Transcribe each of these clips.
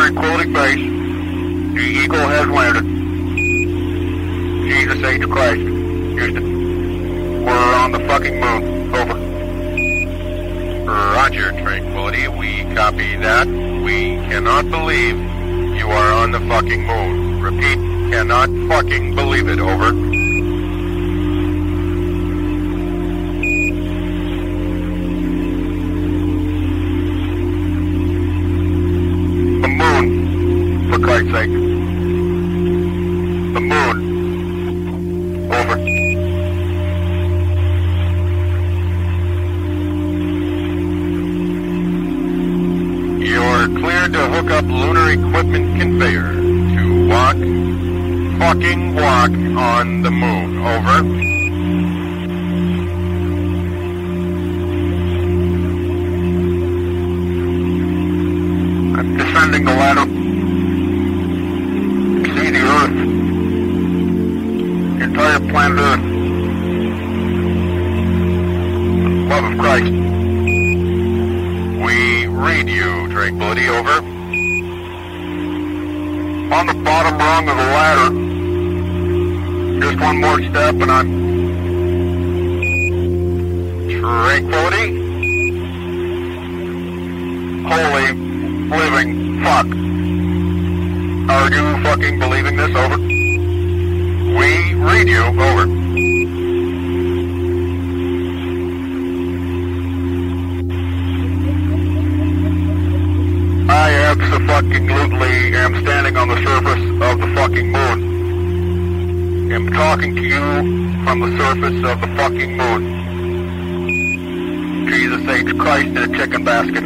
Tranquility Base. The Eagle has landed. Jesus H. Christ. Houston. We're on the fucking moon. Over. Roger, Tranquility. We copy that. We cannot believe you are on the fucking moon. Repeat, cannot fucking believe it. Over. The moon, for Christ's sake. The moon. Over. You're cleared to hook up lunar equipment conveyor to walk, fucking walk on the moon. Over. I'm descending the ladder. See the Earth. The entire planet Earth. Love of Christ. We read you, Tranquility. Over. On the bottom rung of the ladder. Just one more step and I'm... Tranquility. Holy living fuck. Are you fucking believing this? Over. We read you. Over. I absolutely am standing on the surface of the fucking moon. I'm talking to you from the surface of the fucking moon. Jesus H. Christ in a chicken basket.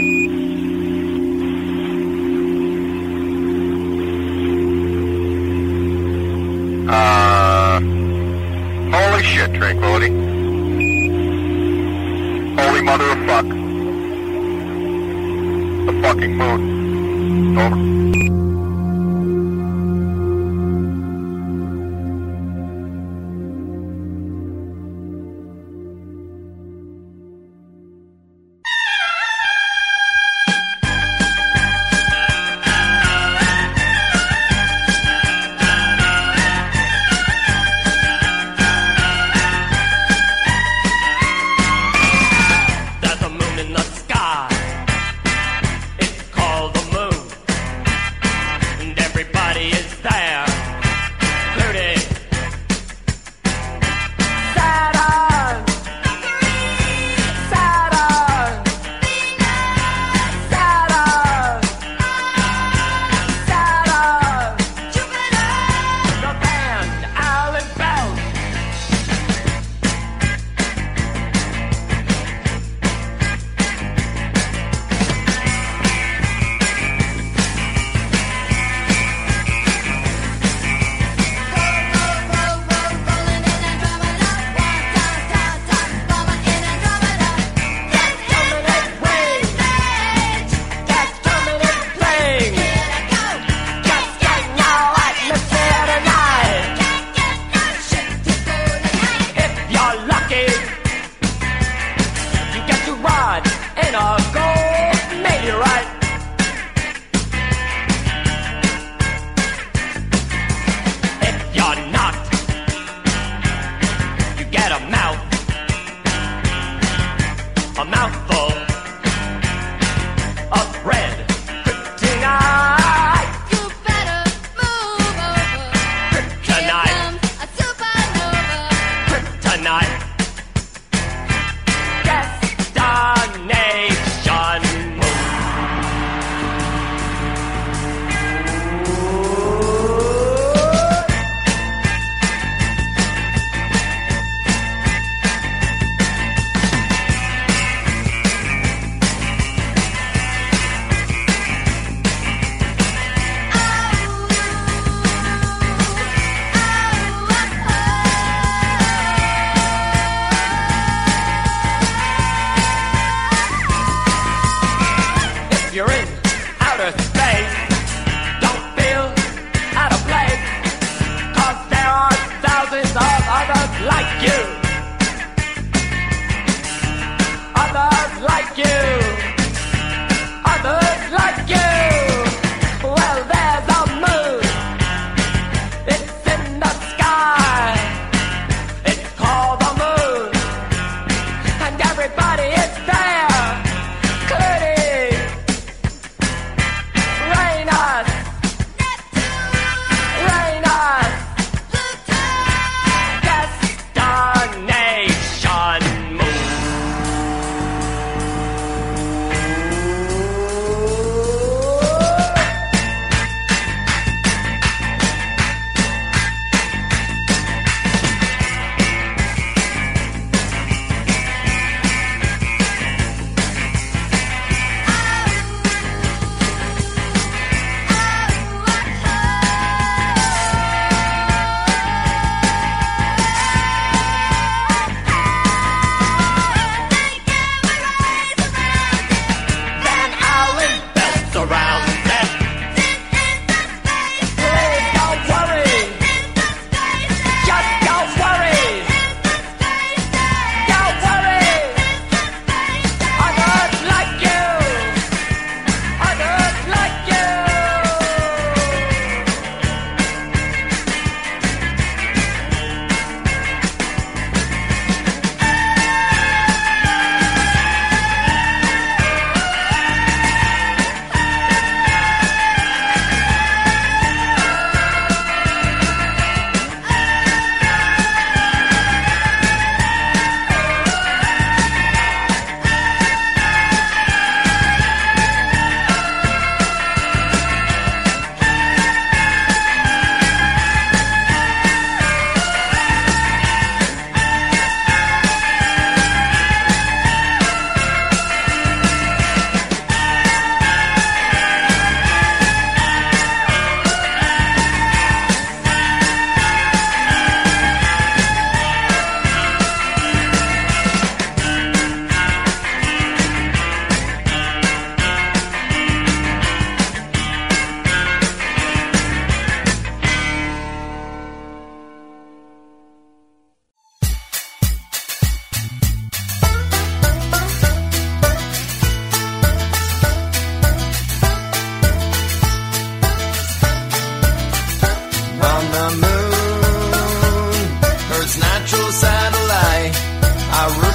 Holy shit, Tranquility. Holy mother of fuck. The fucking moon. Over. like you, others like you. Well,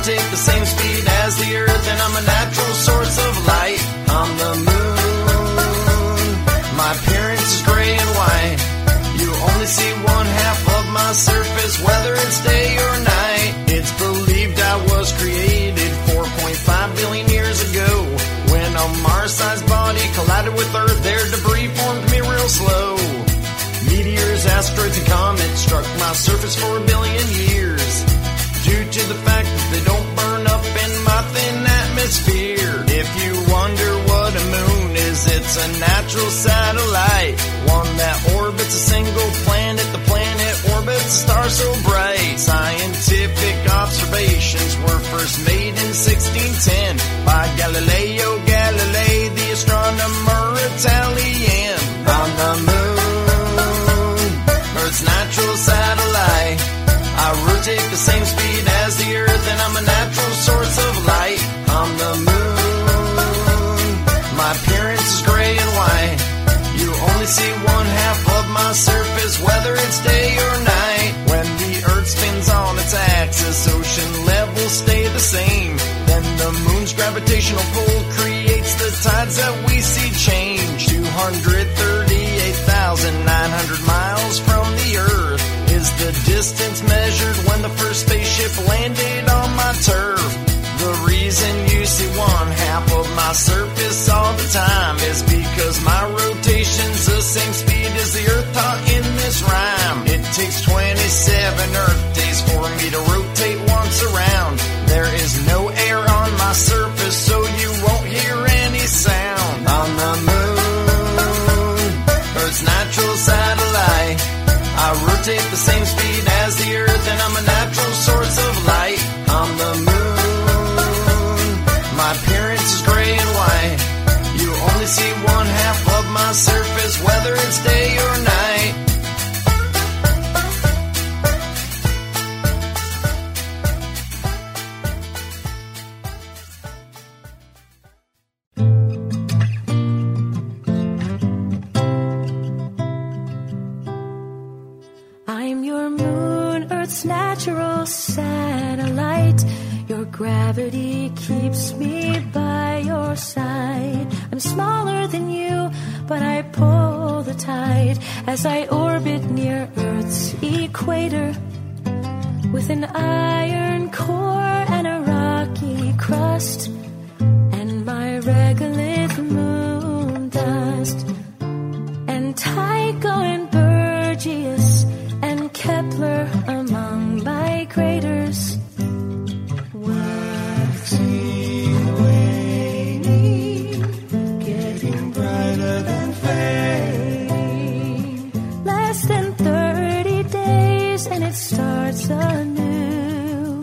rotate the same speed as the Earth, and I'm a natural source of light on the moon. My appearance is gray and white. You only see one half of my surface, whether it's day or night. It's believed I was created 4.5 billion years ago. When a Mars-sized body collided with Earth, their debris formed me real slow. Meteors, asteroids, and comets struck my surface for a billion years. Due to the fact that they don't burn up in my thin atmosphere. If you wonder what a moon is, it's a natural satellite, one that orbits a single planet. The planet orbits a star so bright. Scientific observations were first made in 1610 by Galileo Galilei, the astronomer Italian. On the moon, Earth's natural satellite, I rotate the same speed as the Earth, and I'm a natural source of light on the moon. My appearance is gray and white. You only see one half of my surface, whether it's day or night. When the Earth spins on its axis, ocean levels stay the same. Then the moon's gravitational pull creates the tides that we see change. 238,900 miles from the Earth is the distance measured when the first spaceship landed on my turf. The reason you see one half of my surface all the time is because my rotation's the same speed as the Earth taught in this rhyme. It takes 27 Earth days for me to rotate once around. There is no air on my surface, so you won't hear any sound. On the moon, Earth's natural satellite, I rotate the same speed as the Earth, and I'm a natural source of light on the moon. My appearance is gray and white. You only see one half of my surface, whether it's day or night. I'm your moon, Earth's natural satellite. Your gravity keeps me by your side. I'm smaller than you, but I pull the tide as I orbit near Earth's equator. With an iron core and a rocky crust, and my regolith moon dust, and Tycho and Burgess and Kepler among my craters. Waxing, waning, getting brighter than fading. Less than 30 days and it starts anew.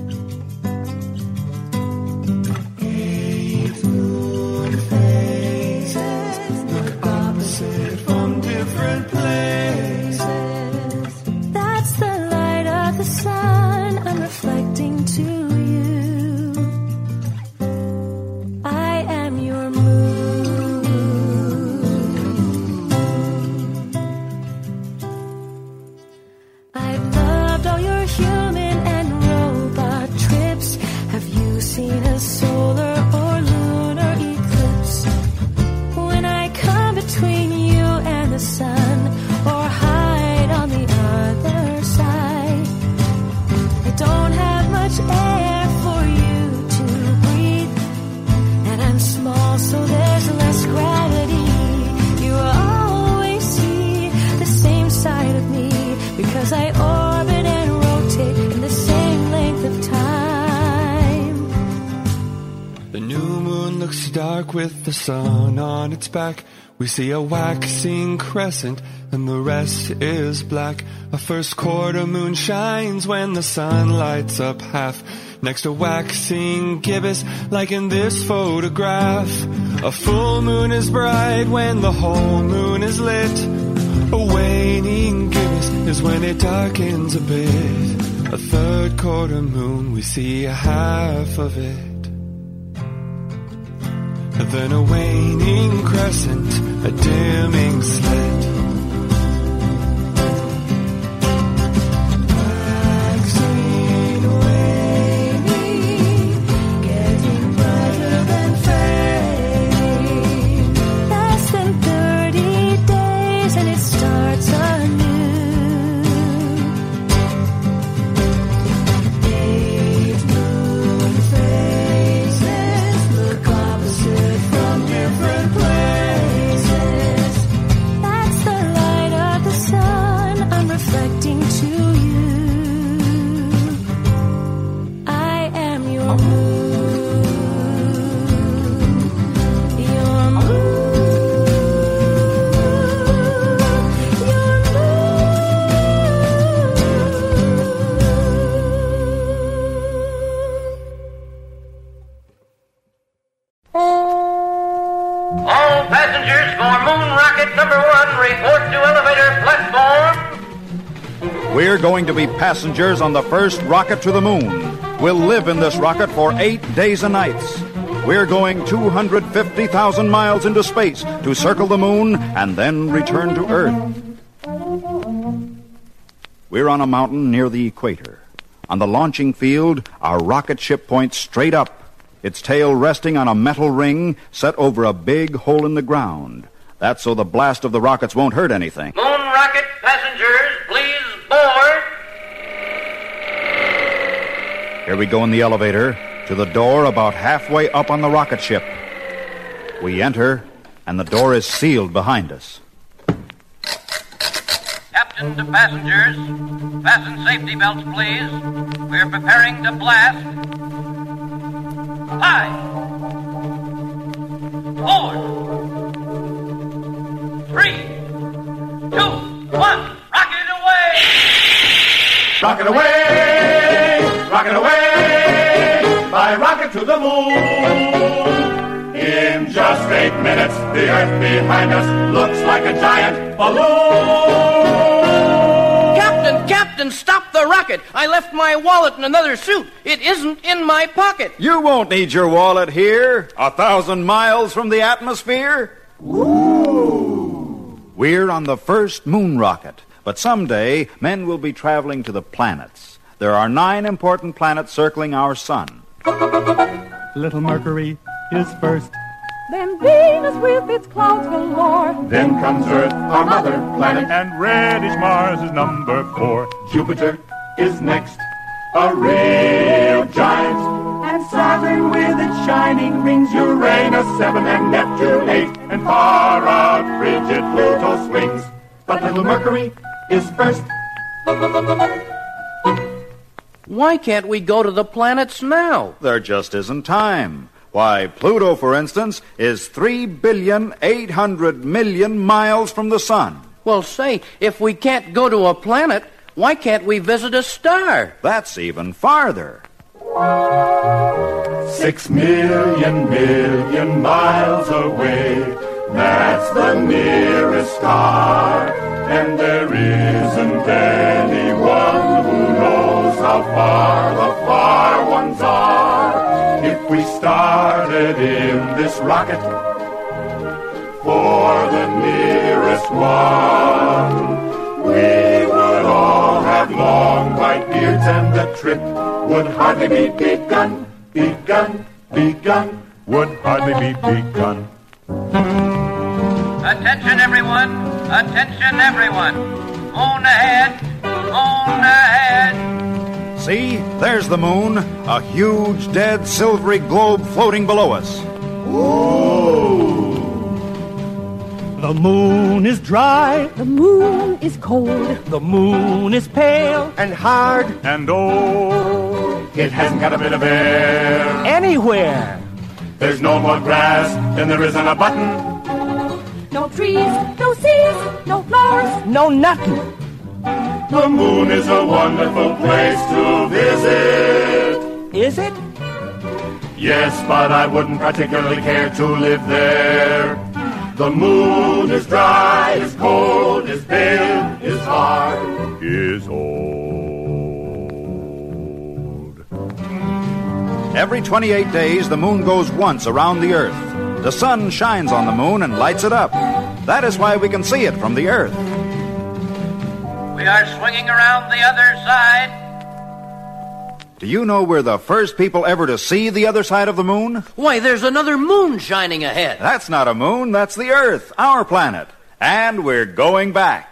8 moon phases look opposite from different places. That's the light of the sun I'm reflecting to you. I am your moon. I've loved all your human and robot trips. Have you seen a solar or lunar eclipse? When I come between you and the sun, or hide on the other side, I don't have much air for you to breathe, and I'm small, so there's less gravity. You always see the same side of me, because I orbit and rotate in the same length of time. The new moon looks dark with the sun on its back. We see a waxing crescent and the rest is black. A first quarter moon shines when the sun lights up half. Next a waxing gibbous like in this photograph. A full moon is bright when the whole moon is lit. A waning gibbous is when it darkens a bit. A third quarter moon, we see a half of it. Then a waning crescent, a dimming slit. Waxing, waning, passengers for Moon Rocket number 1, report to elevator platform. We're going to be passengers on the first rocket to the moon. We'll live in this rocket for 8 days and nights. We're going 250,000 miles into space to circle the moon and then return to Earth. We're on a mountain near the equator. On the launching field, our rocket ship points straight up, its tail resting on a metal ring set over a big hole in the ground. That's so the blast of the rockets won't hurt anything. Moon Rocket passengers, please board. Here we go in the elevator to the door about halfway up on the rocket ship. We enter, and the door is sealed behind us. Captain to passengers, fasten safety belts, please. We're preparing to blast. 5, 4, 3, 2, 1. Rocket away! Rocket away! Rocket away! By rocket to the moon! In just 8 minutes, the Earth behind us looks like a giant balloon! Captain, stop the rocket! I left my wallet in another suit. It isn't in my pocket. You won't need your wallet here, 1,000 miles from the atmosphere. Ooh. We're on the first moon rocket, but someday men will be traveling to the planets. There are 9 important planets circling our sun. Little Mercury is first. Then Venus with its clouds galore. Then comes Earth, our mother planet. And reddish Mars is number 4. Jupiter is next, a real giant. And Saturn with its shining rings. Uranus 7 and Neptune 8. And far out frigid Pluto swings. But little Mercury is first. Why can't we go to the planets now? There just isn't time. Why, Pluto, for instance, is 3,800,000,000 miles from the sun. Well, say, if we can't go to a planet, why can't we visit a star? That's even farther. 6 million miles away. That's the nearest star. And there isn't anyone who knows how far the far ones are. If we started in this rocket for the nearest one, we would all have long white beards and the trip would hardly be begun, would hardly be begun. Attention, everyone. Attention, everyone. Moon ahead. Moon ahead. See, there's the moon, a huge, dead, silvery globe floating below us. Ooh. The moon is dry. The moon is cold. The moon is pale and hard and old. It hasn't got a bit of air anywhere. There's no more grass than there is on a button. No trees, no seas, no flowers, no nothing. The moon is a wonderful place to visit. Is it? Yes, but I wouldn't particularly care to live there. The moon is dry, is cold, is pale, is hard, is old. Every 28 days, the moon goes once around the Earth. The sun shines on the moon and lights it up. That is why we can see it from the Earth. We are swinging around the other side. Do you know we're the first people ever to see the other side of the moon? Why, there's another moon shining ahead. That's not a moon, that's the Earth, our planet. And we're going back.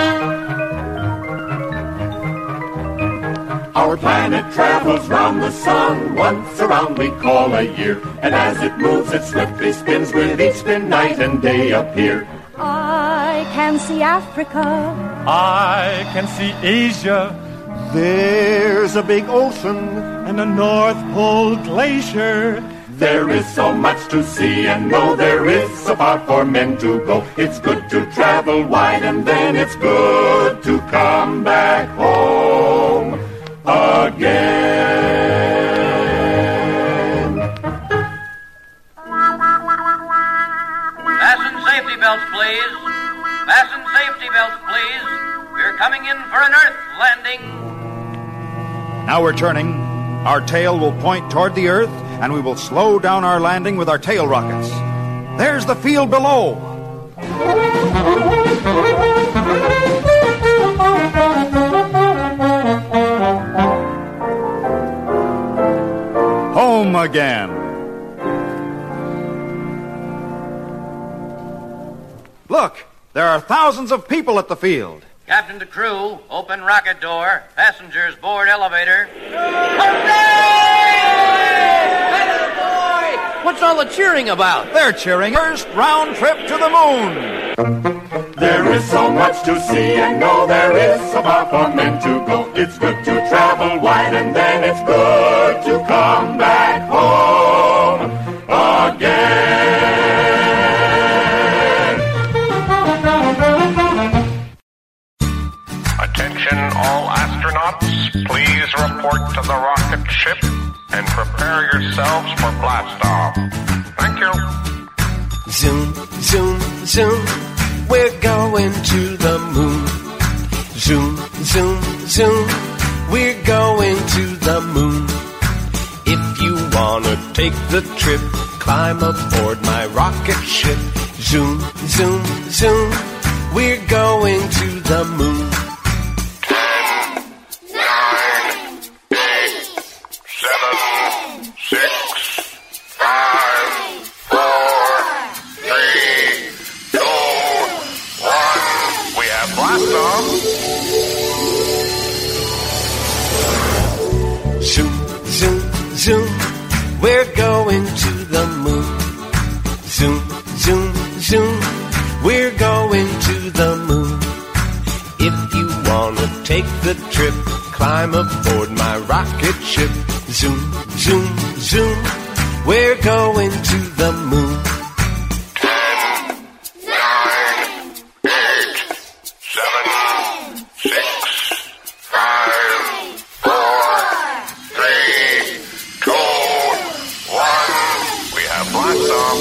Our planet travels round the sun, once around we call a year. And as it moves, it swiftly spins, with each spin night and day appear. I can see Africa. I can see Asia. There's a big ocean and a North Pole glacier. There is so much to see and know, there is so far for men to go. It's good to travel wide and then it's good to come back home again. Now we're turning. Our tail will point toward the Earth, and we will slow down our landing with our tail rockets. There's the field below. Home again. Look, there are thousands of people at the field. Captain to crew, open rocket door, passengers board elevator. What's all the cheering about? They're cheering first round trip to the moon. There is so much to see and know, there is so far for men to go. It's good to travel wide and then it's good to come back home again. Attention all astronauts, please report to the rocket ship and prepare yourselves for blast-off. Thank you. Zoom, zoom, zoom, we're going to the moon. Zoom, zoom, zoom, we're going to the moon. If you wanna take the trip, climb aboard my rocket ship. Zoom, zoom, zoom, we're going to the moon. 10, 9, 8, 7, 6, 5, 4, 3, 2, 1. We have blast off. Zoom, zoom, zoom, we're going to the moon. Zoom, zoom, zoom, we're going to the moon. If you wanna take the trip, climb aboard my rocket ship. Zoom, zoom, zoom, we're going to the moon. 10, 9, 8, 7, 6, 5, 4, 3, 2, 1. We have blast off.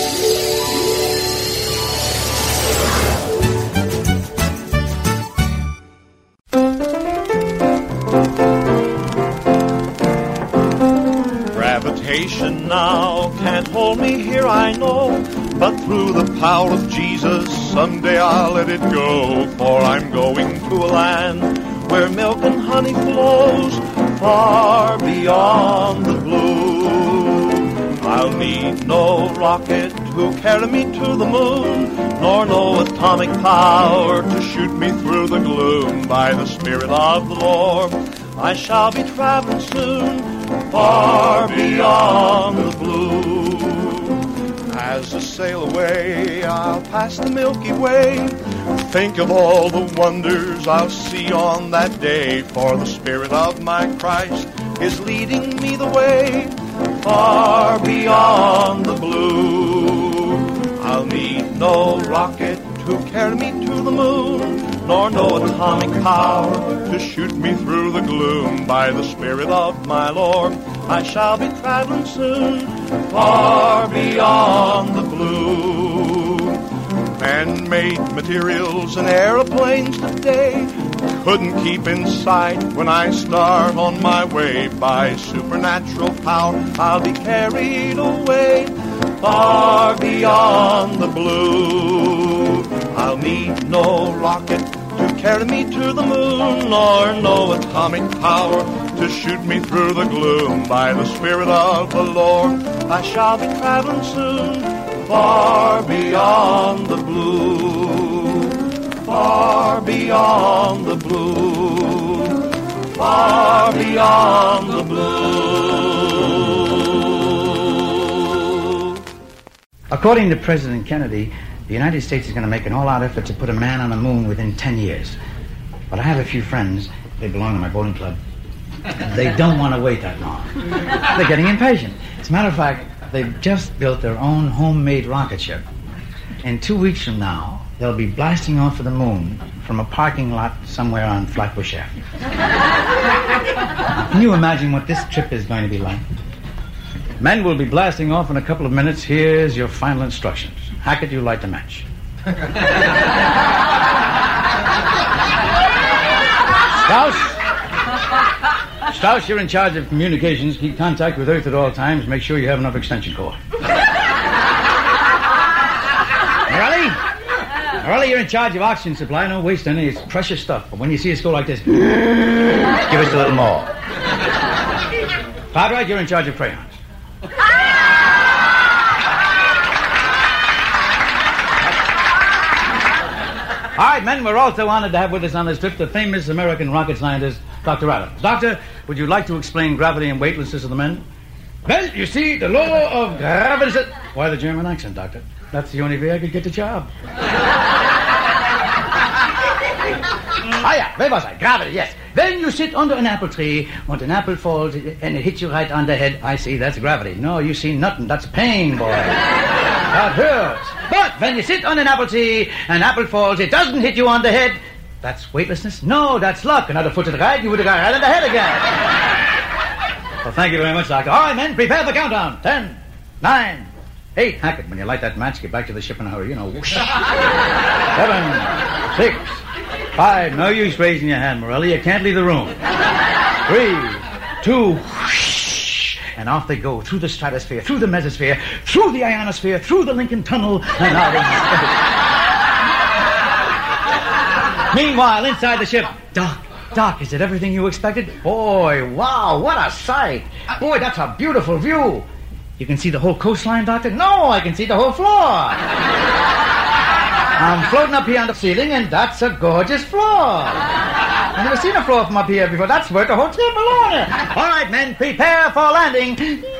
Gravitation now can't hold me here, I know, but through the power of Jesus, someday I'll let it go. For I'm going to a land where milk and honey flows, far beyond the blue. I'll need no rocket to carry me to the moon, nor no atomic power to shoot me through the gloom. By the Spirit of the Lord, I shall be traveling soon, far beyond the blue. As I sail away, I'll pass the Milky Way. Think of all the wonders I'll see on that day, for the Spirit of my Christ is leading me the way, far beyond the blue. I'll need no rocket to carry me to the moon, nor no atomic power to shoot me through the gloom. By the Spirit of my Lord, I shall be traveling soon, far beyond the blue. Man-made materials and aeroplanes today couldn't keep in sight when I start on my way. By supernatural power, I'll be carried away, far beyond the blue. I'll need no rocket to carry me to the moon, nor no atomic power to shoot me through the gloom. By the Spirit of the Lord, I shall be traveling soon, far beyond the blue, far beyond the blue, far beyond the blue. According to President Kennedy, the United States is going to make an all-out effort to put a man on the moon within 10 years. But I have a few friends, they belong to my bowling club. They don't want to wait that long. They're getting impatient. As a matter of fact, they've just built their own homemade rocket ship. In 2 weeks from now, they'll be blasting off for the moon from a parking lot somewhere on Flatbush Avenue. Can you imagine what this trip is going to be like? Men will be blasting off in a couple of minutes. Here's your final instructions. Hackett, you light the match. Strauss, you're in charge of communications. Keep contact with Earth at all times. Make sure you have enough extension cord. Morelli, you're in charge of oxygen supply. Don't waste any. It's precious stuff. But when you see us go like this, give us a little more. Cartwright, you're in charge of crayons. All right, men, we're also honored to have with us on this trip the famous American rocket scientist, Dr. Adams. Doctor, would you like to explain gravity and weightlessness of the men? Well, you see, the law of gravity... Why the German accent, Doctor? That's the only way I could get the job. Where was I? Gravity, yes. When you sit under an apple tree, and an apple falls, and it hits you right on the head, I see, that's gravity. No, you see nothing. That's pain, boy. That hurts. But when you sit on an apple tree, and an apple falls, it doesn't hit you on the head. That's weightlessness? No, that's luck. Another foot to the right, you would have got right on the head again. Well, thank you very much, Doctor. All right, men, prepare the countdown. 10, 9, 8. Hackett, when you light that match, get back to the ship in a hurry. You know, whoosh. 7, 6, 5. No use raising your hand, Morelli. You can't leave the room. 3, 2, whoosh. And off they go through the stratosphere, through the mesosphere, through the ionosphere, through the Lincoln Tunnel, and out of space. Meanwhile, inside the ship, Doc, is it everything you expected? Boy, wow, what a sight. Boy, that's a beautiful view. You can see the whole coastline, Doctor? No, I can see the whole floor. I'm floating up here on the ceiling, and that's a gorgeous floor. I've never seen a floor from up here before. That's worth the whole trip alone. All right, men, prepare for landing.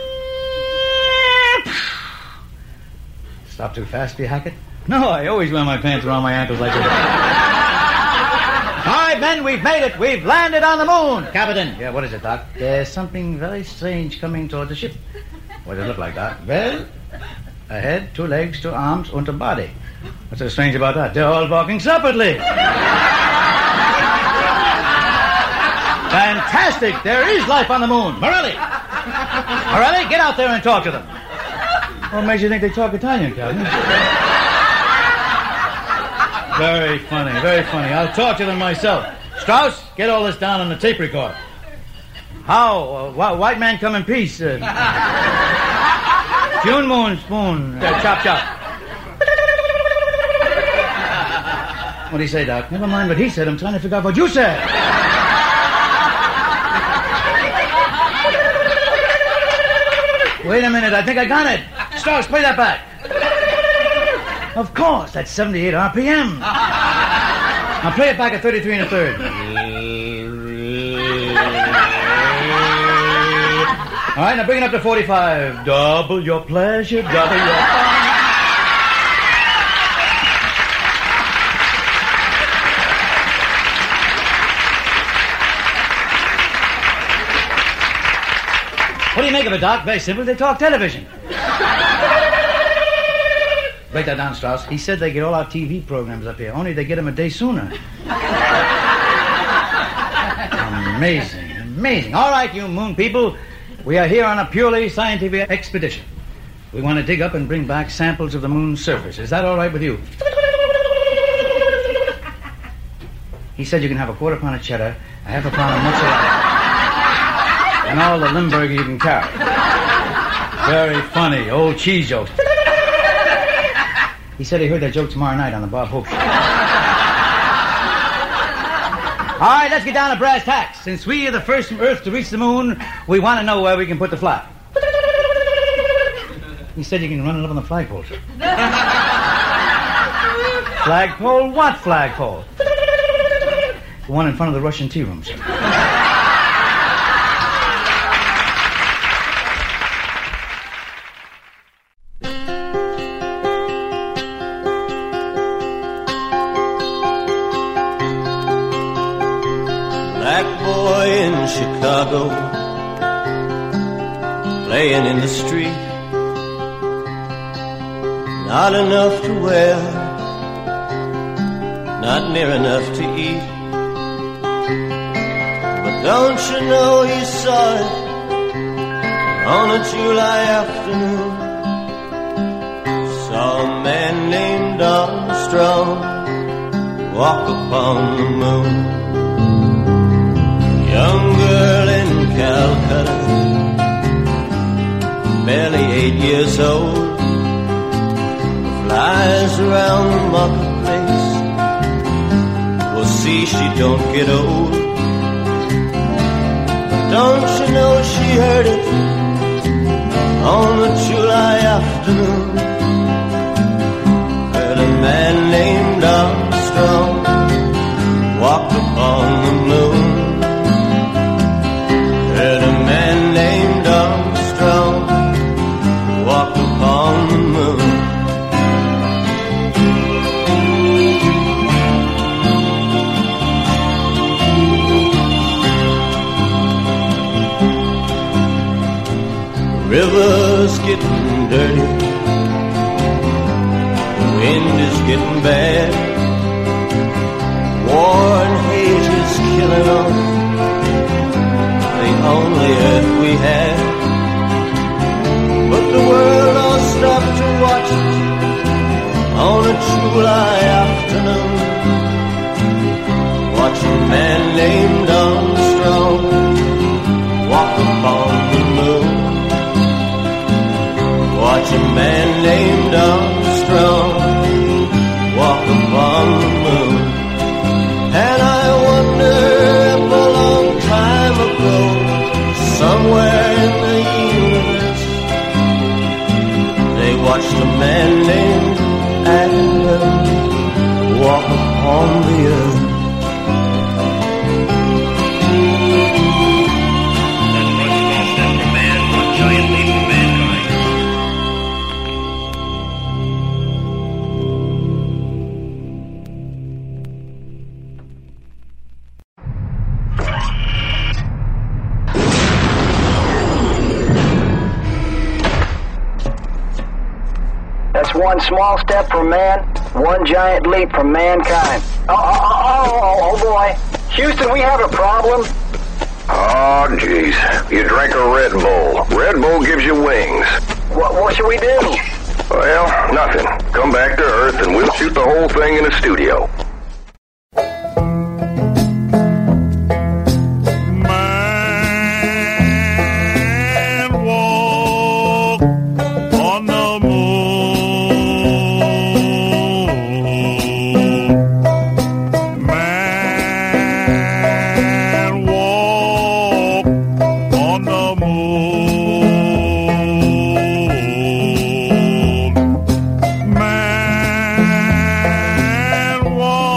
Stop too fast, do you, Hackett? No, I always wear my pants around my ankles like that. All right, men, we've made it. We've landed on the moon. Captain. Yeah, what is it, Doc? There's something very strange coming toward the ship. What does it look like, Doc? Well, a head, 2 legs, 2 arms, and a body. What's so strange about that? They're all walking separately. Fantastic. There is life on the moon. Morelli, get out there and talk to them. What makes you think they talk Italian, Captain? Very funny, very funny. I'll talk to them myself. Strauss, get all this down on the tape recorder. How? White man come in peace. June moon, spoon. Chop, chop. What do you say, Doc? Never mind what he said. I'm trying to figure out what you said. Wait a minute. I think I got it. Strauss, play that back. Of course. That's 78 RPM. Now play it back at 33 1/3. All right, now bring it up to 45. Double your pleasure, double your fun. What do you make of it, Doc? Very simple. They talk television. Break that down, Strauss. He said they get all our TV programs up here, only they get them a day sooner. Amazing, amazing. All right, you moon people. We are here on a purely scientific expedition. We want to dig up and bring back samples of the moon's surface. Is that all right with you? He said you can have a 1/4 pound of cheddar, a 1/2 pound of mozzarella, and all the Limburger you can carry. Very funny. Old cheese jokes. He said he heard that joke tomorrow night on the Bob Hope Show. All right, let's get down to brass tacks. Since we are the first from Earth to reach the moon, we want to know where we can put the flag. He said you can run it up on the flagpole, sir. Flagpole? What flagpole? The one in front of the Russian tea room, sir. Chicago, playing in the street, not enough to wear, not near enough to eat. But don't you know he saw it on a July afternoon? Saw a man named Armstrong walk upon the moon. Young girl in 8 years old, flies around the marketplace. We'll see she don't get old. Don't you know she heard it on a July afternoon? Heard a man named Armstrong walked upon the moon. Heard a man named Armstrong walked upon the moon. River's getting dirty, the wind is getting bad, war and hate is killing off the only earth we had. But the world all stopped to watch it on a July afternoon. Watch a man named Armstrong walk upon the moon. Watch a man named Armstrong walk upon the moon. And I wonder if a long time ago, somewhere in the universe, they watched a man named Adam walk upon the earth. One small step for man, one giant leap for mankind. Oh boy. Houston, we have a problem. Oh, jeez. You drank a Red Bull. Red Bull gives you wings. What should we do? Well, nothing. Come back to Earth and we'll shoot the whole thing in a studio. Man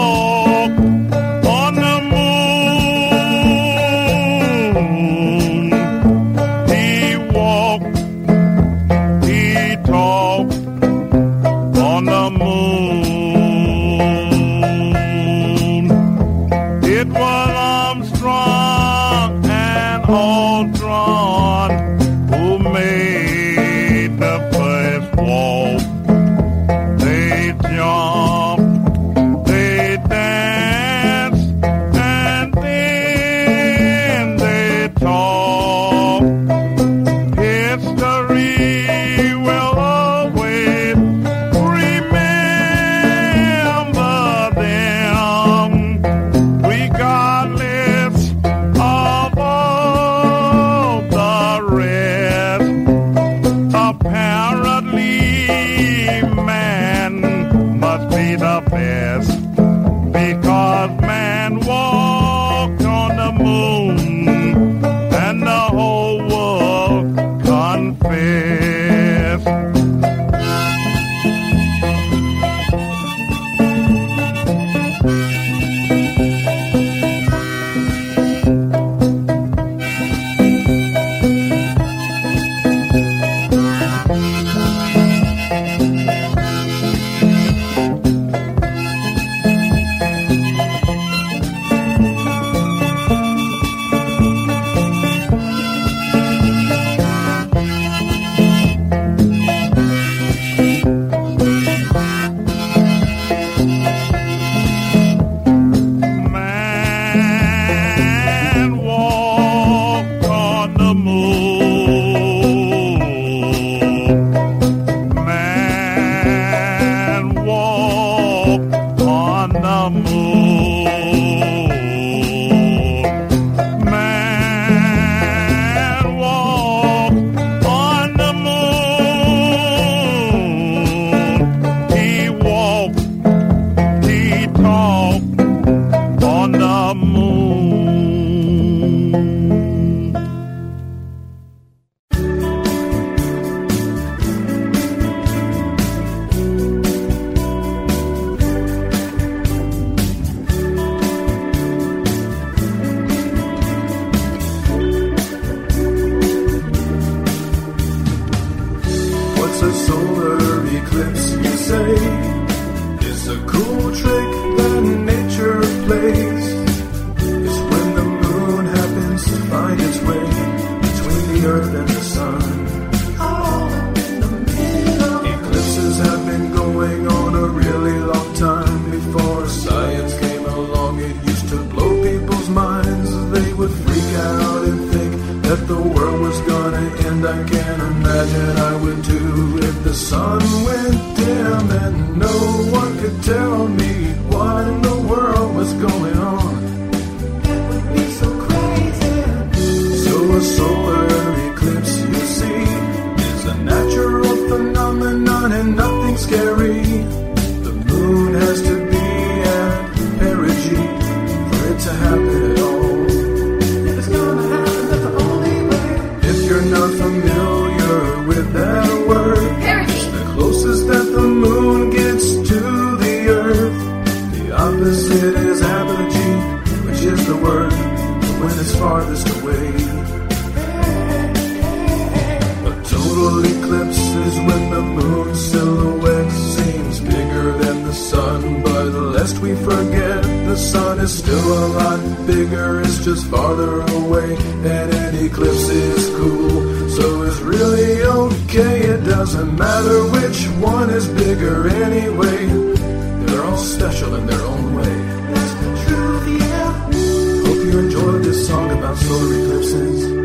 world was gonna end, I can't imagine I would do if the sun went dim and no one could tell me what in the world was going on. It would be so crazy. So a solar eclipse, you see, is a natural phenomenon and nothing scary. The moon has to be at perigee for it to happen at all. If it's gonna happen, that's the only way. If you're not familiar with that word, it's the closest that the moon gets to the earth. The opposite is apogee, which is the word when it's farthest away. Total eclipse is when the moon's silhouette seems bigger than the sun, but lest we forget, the sun is still a lot bigger, it's just farther away, and an eclipse is cool, so it's really okay, it doesn't matter which one is bigger anyway, they're all special in their own way. That's the truth, yeah. Hope you enjoyed this song about solar eclipses.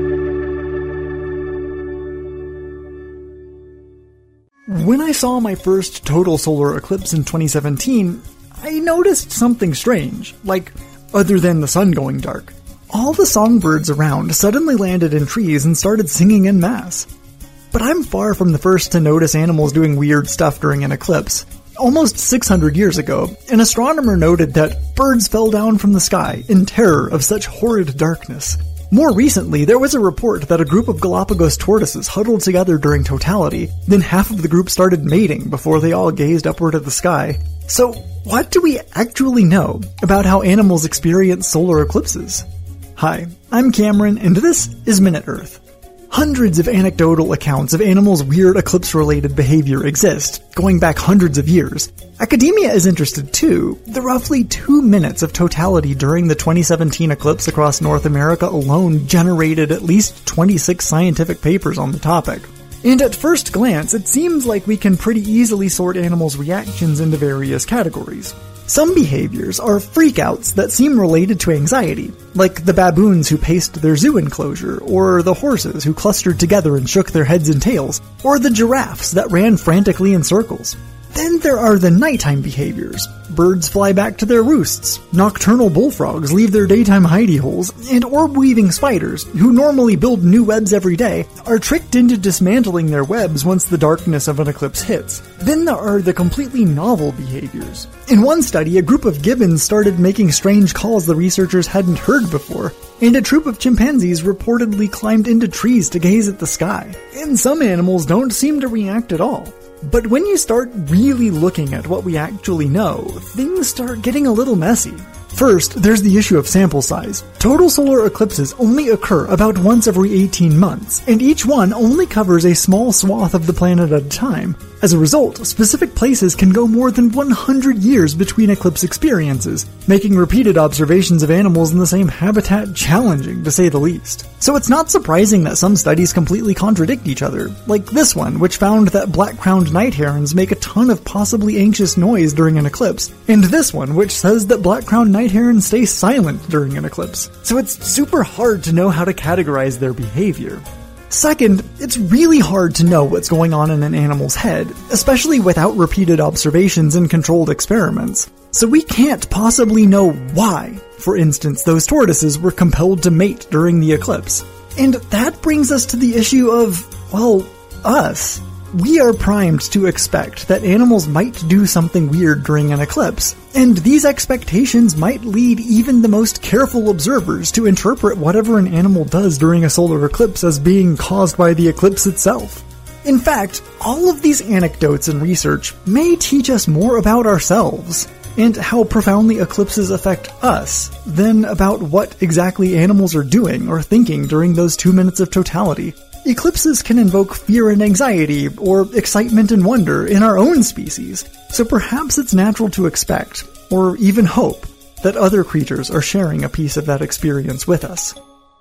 When I saw my first total solar eclipse in 2017, I noticed something strange, like, other than the sun going dark. All the songbirds around suddenly landed in trees and started singing en masse. But I'm far from the first to notice animals doing weird stuff during an eclipse. Almost 600 years ago, an astronomer noted that birds fell down from the sky in terror of such horrid darkness. More recently, there was a report that a group of Galapagos tortoises huddled together during totality, then half of the group started mating before they all gazed upward at the sky. So, what do we actually know about how animals experience solar eclipses? Hi, I'm Cameron, and this is Minute Earth. Hundreds of anecdotal accounts of animals' weird eclipse-related behavior exist, going back hundreds of years. Academia is interested too. The roughly 2 minutes of totality during the 2017 eclipse across North America alone generated at least 26 scientific papers on the topic. And at first glance, it seems like we can pretty easily sort animals' reactions into various categories. Some behaviors are freakouts that seem related to anxiety, like the baboons who paced their zoo enclosure, or the horses who clustered together and shook their heads and tails, or the giraffes that ran frantically in circles. Then there are the nighttime behaviors. Birds fly back to their roosts, nocturnal bullfrogs leave their daytime hidey holes, and orb-weaving spiders, who normally build new webs every day, are tricked into dismantling their webs once the darkness of an eclipse hits. Then there are the completely novel behaviors. In one study, a group of gibbons started making strange calls the researchers hadn't heard before, and a troop of chimpanzees reportedly climbed into trees to gaze at the sky. And some animals don't seem to react at all. But when you start really looking at what we actually know, things start getting a little messy. First, there's the issue of sample size. Total solar eclipses only occur about once every 18 months, and each one only covers a small swath of the planet at a time. As a result, specific places can go more than 100 years between eclipse experiences, making repeated observations of animals in the same habitat challenging, to say the least. So it's not surprising that some studies completely contradict each other, like this one, which found that black-crowned night herons make a ton of possibly anxious noise during an eclipse, and this one, which says that black-crowned night herons stay silent during an eclipse. So it's super hard to know how to categorize their behavior. Second, it's really hard to know what's going on in an animal's head, especially without repeated observations and controlled experiments. So we can't possibly know why, for instance, those tortoises were compelled to mate during the eclipse. And that brings us to the issue of, well, us. We are primed to expect that animals might do something weird during an eclipse, and these expectations might lead even the most careful observers to interpret whatever an animal does during a solar eclipse as being caused by the eclipse itself. In fact, all of these anecdotes and research may teach us more about ourselves, and how profoundly eclipses affect us, than about what exactly animals are doing or thinking during those 2 minutes of totality. Eclipses can invoke fear and anxiety, or excitement and wonder in our own species, so perhaps it's natural to expect, or even hope, that other creatures are sharing a piece of that experience with us.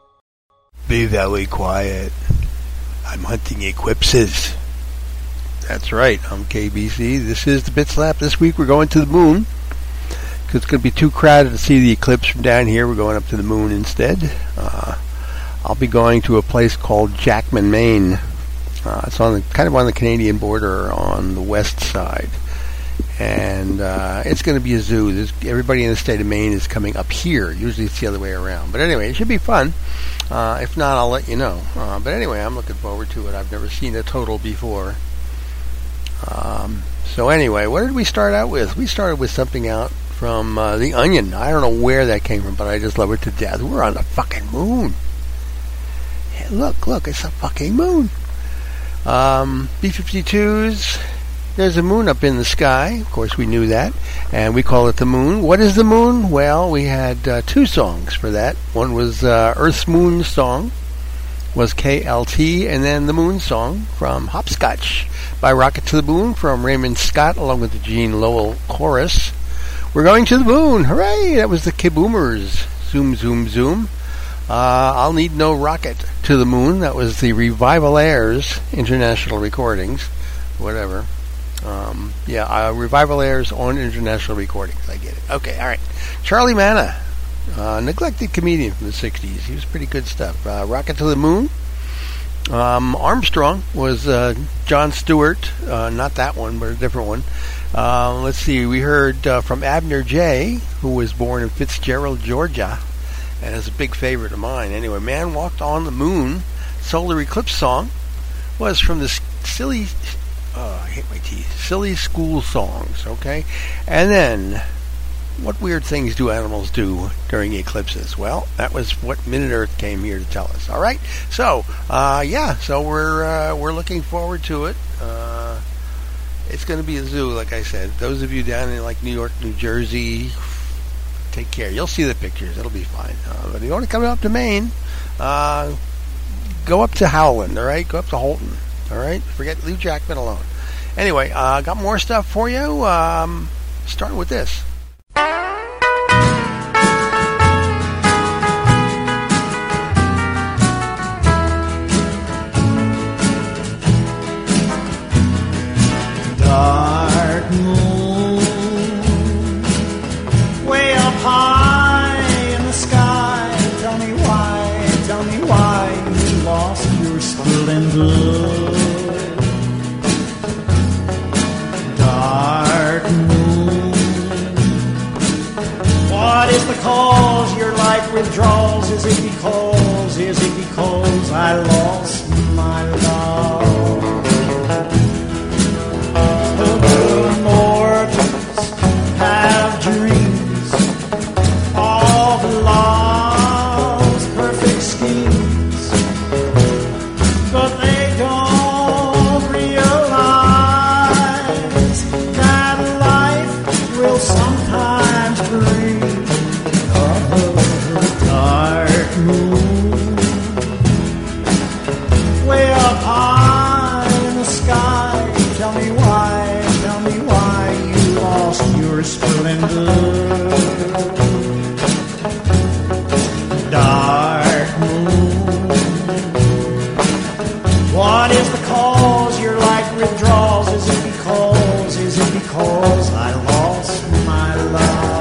Be very quiet. I'm hunting eclipses. That's right, I'm KBC. This is the Bit Slap. This week we're going to the moon, because it's going to be too crowded to see the eclipse from down here. We're going up to the moon instead. I'll be going to a place called Jackman, Maine. It's on the Canadian border on the west side. And it's going to be a zoo. Everybody in the state of Maine is coming up here. Usually it's the other way around. But anyway, it should be fun. If not, I'll let you know. But anyway, I'm looking forward to it. I've never seen a total before. So anyway, what did we start out with? We started with something out from The Onion. I don't know where that came from, but I just love it to death. We're on the fucking moon. Hey, look, it's a fucking moon. B-52s, there's a moon up in the sky. Of course, we knew that. And we call it the moon. What is the moon? Well, we had two songs for that. One was Earth's Moon Song, was KLT, and then the Moon Song from Hopscotch by Rocket to the Moon from Raymond Scott, along with the Gene Lowell chorus. We're going to the moon. Hooray! That was the Kiboomers. Zoom, zoom, zoom. I'll Need No Rocket to the Moon. That was the Revival Airs International Recordings. Whatever. Revival Airs on International Recordings. I get it. Okay, all right. Charlie Manna, neglected comedian from the 60s. He was pretty good stuff. Rocket to the Moon. Armstrong was John Stewart. Not that one, but a different one. Let's see. We heard from Abner J., who was born in Fitzgerald, Georgia, and is a big favorite of mine. Anyway, Man Walked on the Moon, Solar Eclipse Song, was from the Silly School Songs, okay? And then, what weird things do animals do during eclipses? Well, that was what Minute Earth came here to tell us, all right? So, so we're looking forward to it. It's going to be a zoo, like I said. Those of you down in, like, New York, New Jersey, take care. You'll see the pictures. It'll be fine. But if you want to come up to Maine, go up to Howland, all right? Go up to Holton, all right? Leave Jackman alone. Anyway, got more stuff for you. Starting with this. Dark moon, way up high in the sky. Tell me why you lost your splendor. Dark moon, what is the cause your life withdraws? Is it because I lost my love? Have dreams of love's perfect schemes, but they don't realize that life will sometimes bring a dark moon way up high in the sky. Tell me why you lost your splendor. Dark moon, what is the cause your light withdraws? Is it because I lost my love?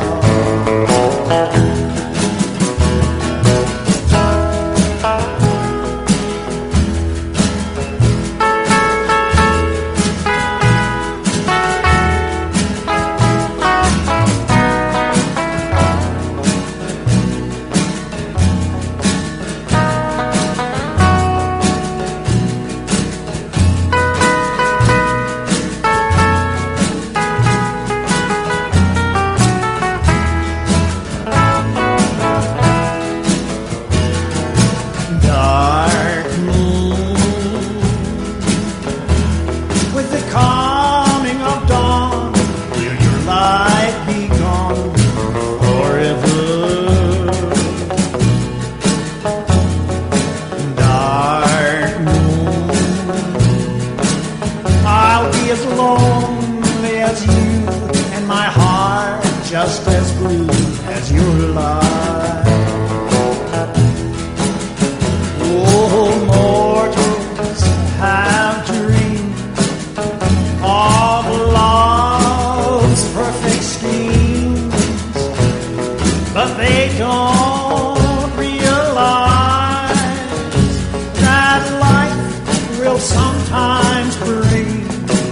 sometimes bring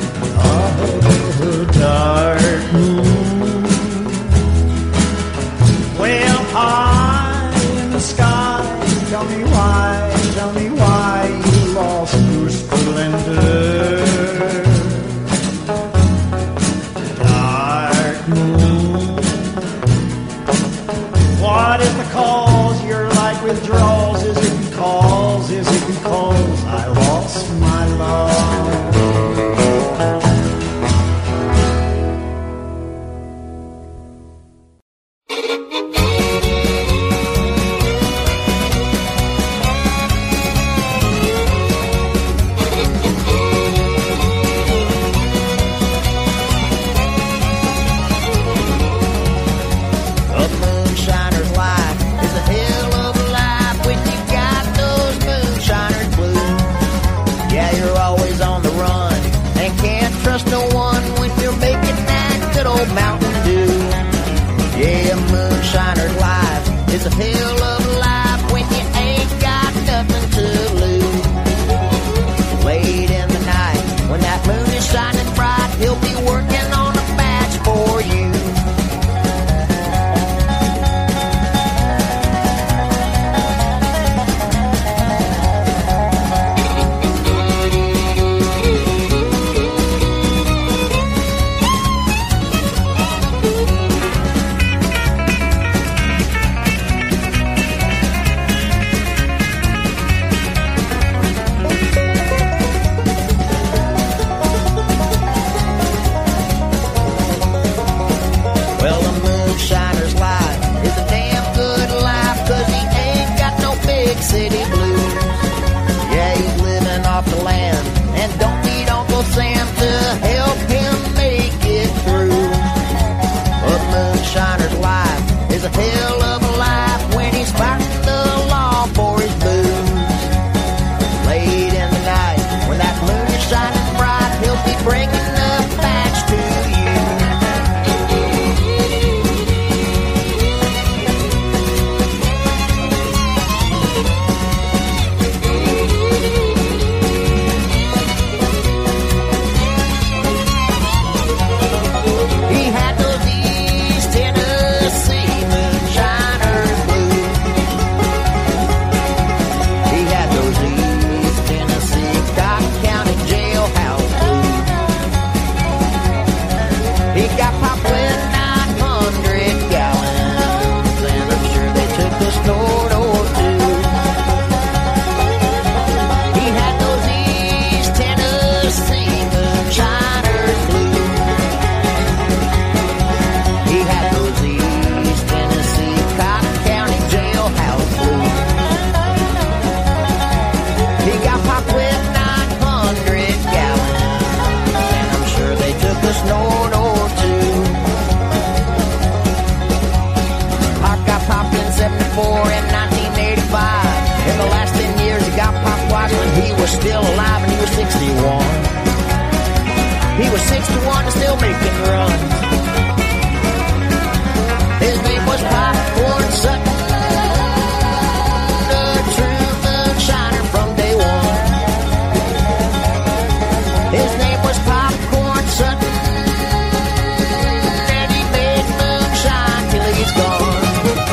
a dark moon. Well, high in the sky, tell me why you lost your splendor. Dark moon, what is the cause? You're like withdrawals. Is it because I lost my love? It's a hell of a life when you ain't got nothing to lose. Late in the night, when that moon is shining bright, he'll be working on a match for you. City blues. Yeah, he's living off the land and don't need Uncle Sam to help him make it through. A moonshiner's life is a hell of a life when he's fighting the law for his booze. Late in the night, when that moon is shining bright, he'll be bringing the facts to you. Still alive and he was 61. He was 61 and still making runs. His name was Popcorn Sutton, a true moonshiner from day one. His name was Popcorn Sutton, and he made moonshine till he's gone.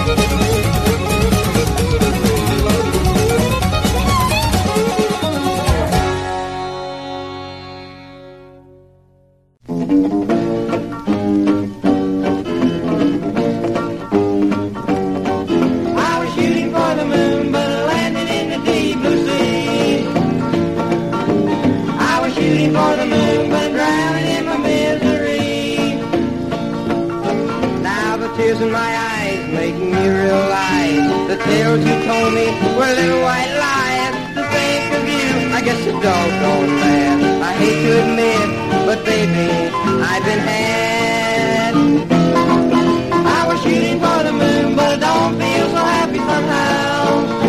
In my eyes, making me realize the tales you told me were little white lies. To think of you, I guess the dog's going mad. I hate to admit, but baby, I've been had. I was shooting for the moon, but I don't feel so happy somehow.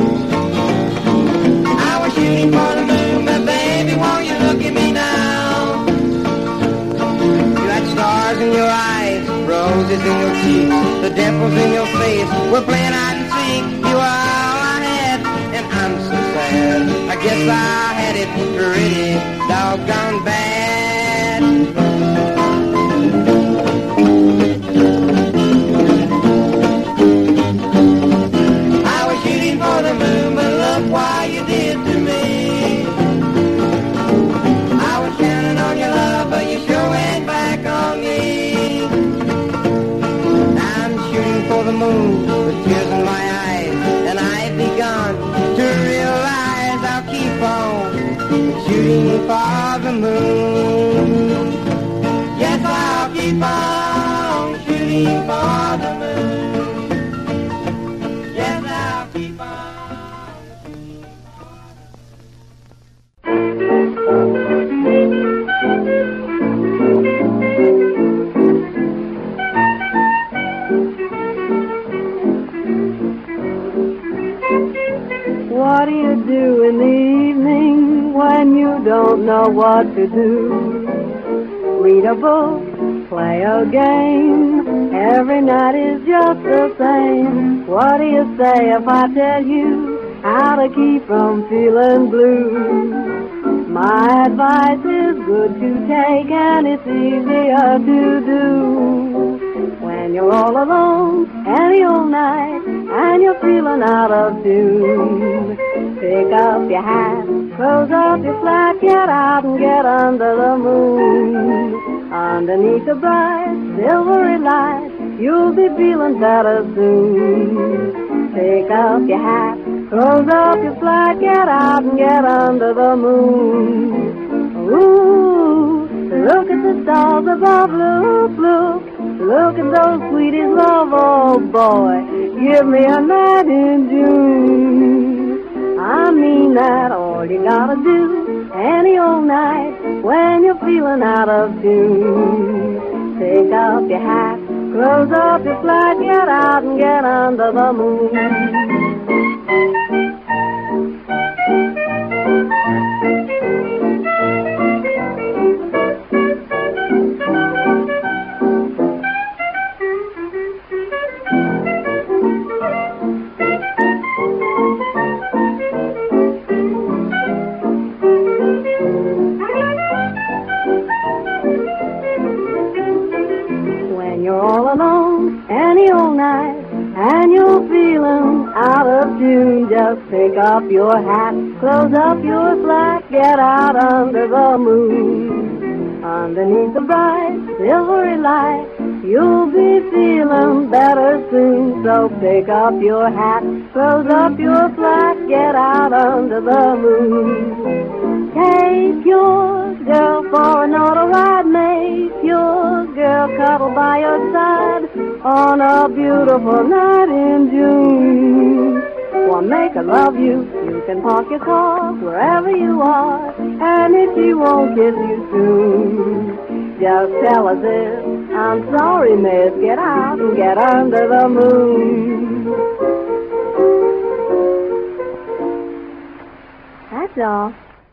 I was shooting for the moon, but baby, won't you look at me now? You had stars in your eyes, roses in your cheeks, the dimples in your face were playing hide and seek. You were all I had, and I'm so sad. I guess I had it's pretty doggone bad. I was shooting for the moon, but look what you did to me. I was counting on your love, but you sure went back on me. I'm shooting for the moon with tears in my eyes, and I've begun to realize I'll keep on shooting for the moon. Yes, I'll keep on shooting for the moon. Yes, I'll keep on. What do you do in the evening when you don't know what to do? Read a book, play a game, every night is just the same. What do you say if I tell you how to keep from feeling blue? My advice is good to take and it's easier to do. When you're all alone any old night and you're feeling out of tune, pick up your hat, close up your flat, get out and get under the moon. Underneath the bright silvery light, you'll be feeling better soon. Pick up your hat, close up your flat, get out and get under the moon. Ooh, look at the stars above, look at those sweeties love, oh boy, give me a night in June. I mean that all you gotta do any old night when you're feeling out of tune. Pick up your hat, close up your flat, get out and get under the moon. Just pick up your hat, close up your flat, get out under the moon. Underneath the bright silvery light, you'll be feeling better soon. So pick up your hat, close up your flat, get out under the moon. Take your girl for an auto ride, make your girl cuddle by your side on a beautiful night in June. Or make her love you, you can park your car wherever you are, and if she won't kiss you soon, just tell her this, I'm sorry miss, get out and get under the moon. That's all.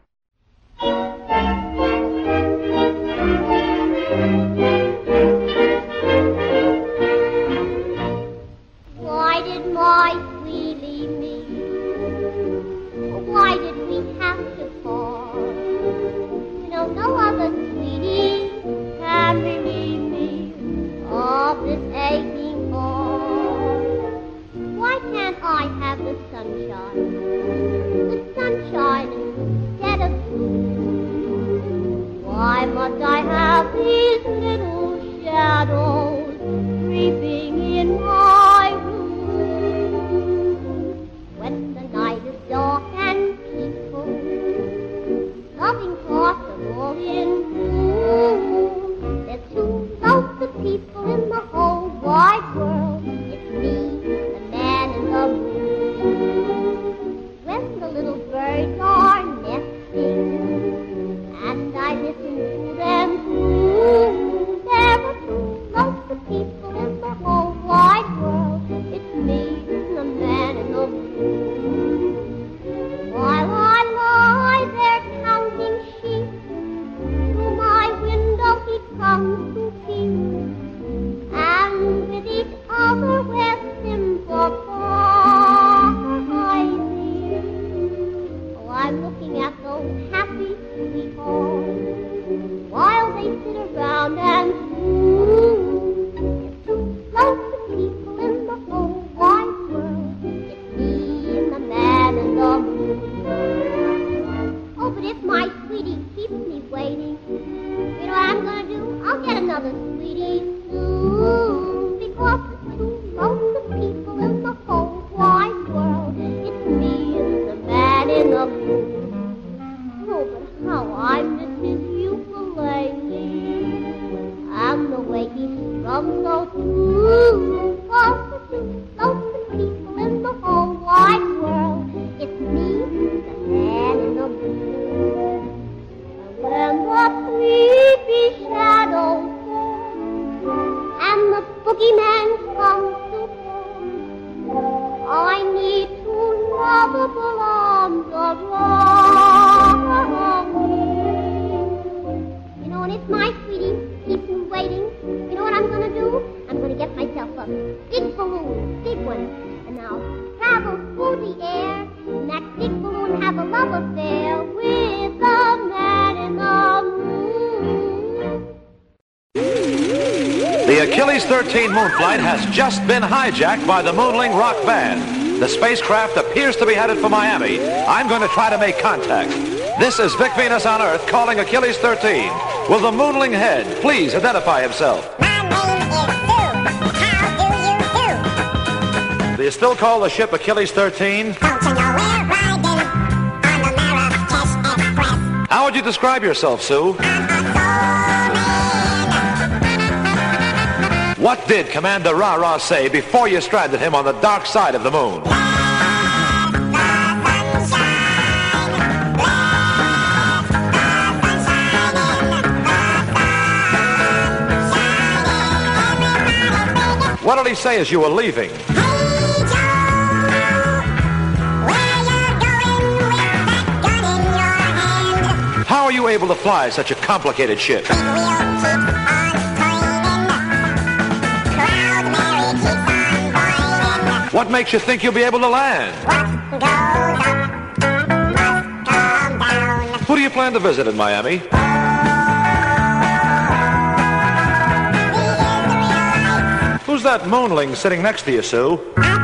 Why did my sweetie leave me? Why did we have to part? You know, no other sweetie can relieve me of this aching heart. Why can't I have the sunshine instead of you? Why must I have these little shadows creeping in my room? When the night is dark and peaceful, loving thoughts are all in bloom. There's two lonesome people in the whole wide world. It's me, the man in the moon. When the little birds are nesting and I listen to them croon, there are two lonesome people in the whole those happy, sweet homes. While they sit around and swoon, it's too slow to people in the whole wide world. It's me and the man in the moon. Oh, but if my sweetie keeps me waiting, you know what I'm gonna do? I'll get another sweetie soon. Because it's too lots of people in the whole wide world. It's me and the man in the moon. Oh, but how I miss his ukulele and the way he strums those tunes. Because it's too lots of people in the whole wide world. It's me, the man in the moon. When the creepy shadows fall and the boogeyman comes to call, I need two lovable arms around me. You know, and if my sweetie keeps me waiting, you know what I'm gonna do? I'm gonna get myself a big balloon, big one, and I'll travel through the air, and that big balloon have a love affair with the man in the moon. The Achilles 13 moon flight has just been hijacked by the Moonling Rock Band. The spacecraft appears to be headed for Miami. I'm going to try to make contact. This is Vic Venus on Earth calling Achilles 13. Will the Moonling head please identify himself? My name is Sue. How do you do? Do you still call the ship Achilles 13? Don't you know we're riding on the Marrakesh Express? How would you describe yourself, Sue? What did Commander Ra-Ra say before you stranded him on the dark side of the moon? What did he say as you were leaving? How are you able to fly such a complicated ship? What makes you think you'll be able to land? Who do you plan to visit in Miami? Who's that moonling sitting next to you, Sue?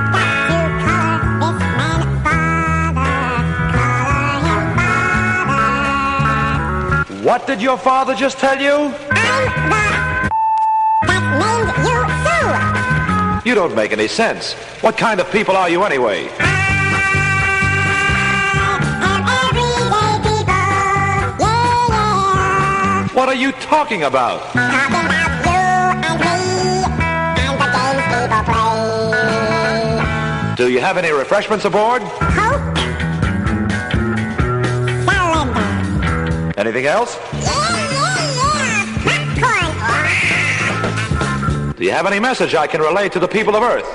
What did your father just tell you? You don't make any sense. What kind of people are you anyway? What are you talking about? Do you have any refreshments aboard? Anything else? Do you have any message I can relay to the people of Earth?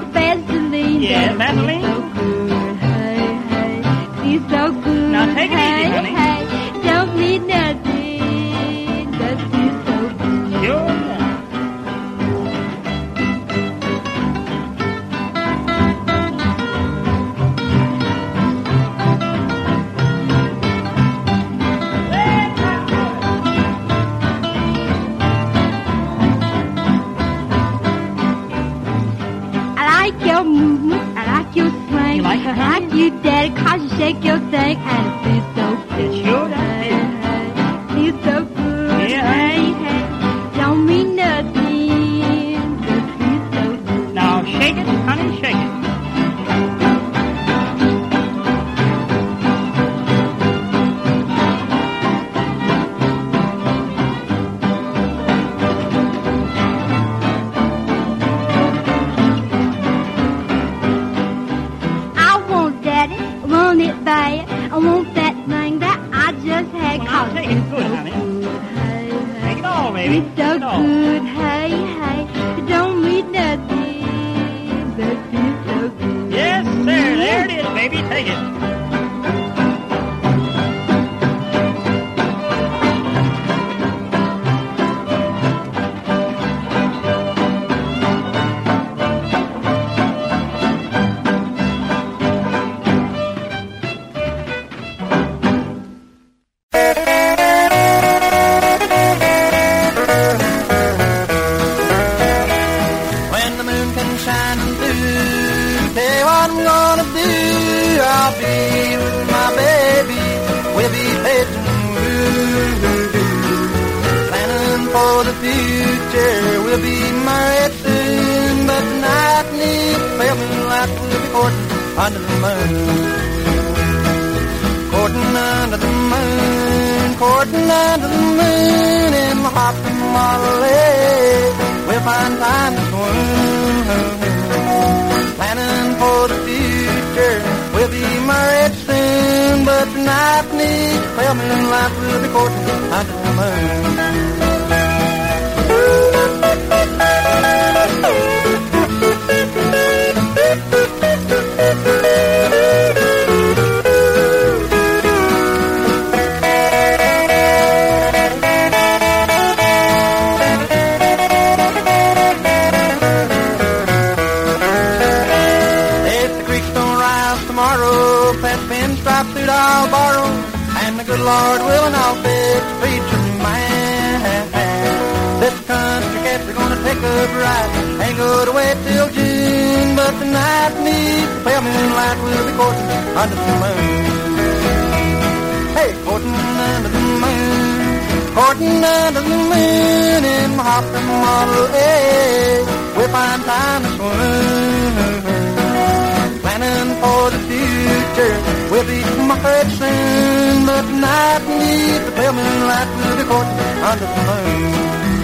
Vaseline. Yeah, Vaseline. So good, hey, hey. She's so good. Now take it hey, easy, honey. Hey, don't need nothing, but she's so good. Sure. I like your movement, I like your swing. You like her, I like you, Daddy, 'cause you shake your thing and she's so good. Sure does. She's so good. Yeah. Hey, hey. Don't mean nothing, but she's so good. Now shake it, honey, shake it. I want Daddy, I want it bad. I want that thing that I just had. Well, now 'cause take it good, honey. Take it all, baby. It's so Take it all. good, hey, hey. It don't mean nothing, but it's so good. Yes, sir. There it is, baby. Take it. When the moon comes shining through, tell you what I'm gonna do. I'll be with my baby. We'll be pledging planning for the future. We'll be married soon, but tonight needs pale moonlight. We'll be courting under the moon. Courting under the moon, courting under the moon in the hot Model A. We'll find time to swoon. Planning for the future. We'll be married soon, but tonight needs pale moonlight. We'll be courting under the moon. If the creeks don't rise tomorrow, pet pinstripe suit I'll borrow, and the good Lord willing I'll fetch a preacher man. This country cats are gonna take up right, ain't gonna wait till June, but tonight neath the pale moonlight we'll be courting under the moon. Hey, courting under the moon, courting under the moon in my hopping Model A. We'll find time to swoon. Planning for the future. We'll be married soon, but tonight neath the pale moonlight we'll be courting under the moon.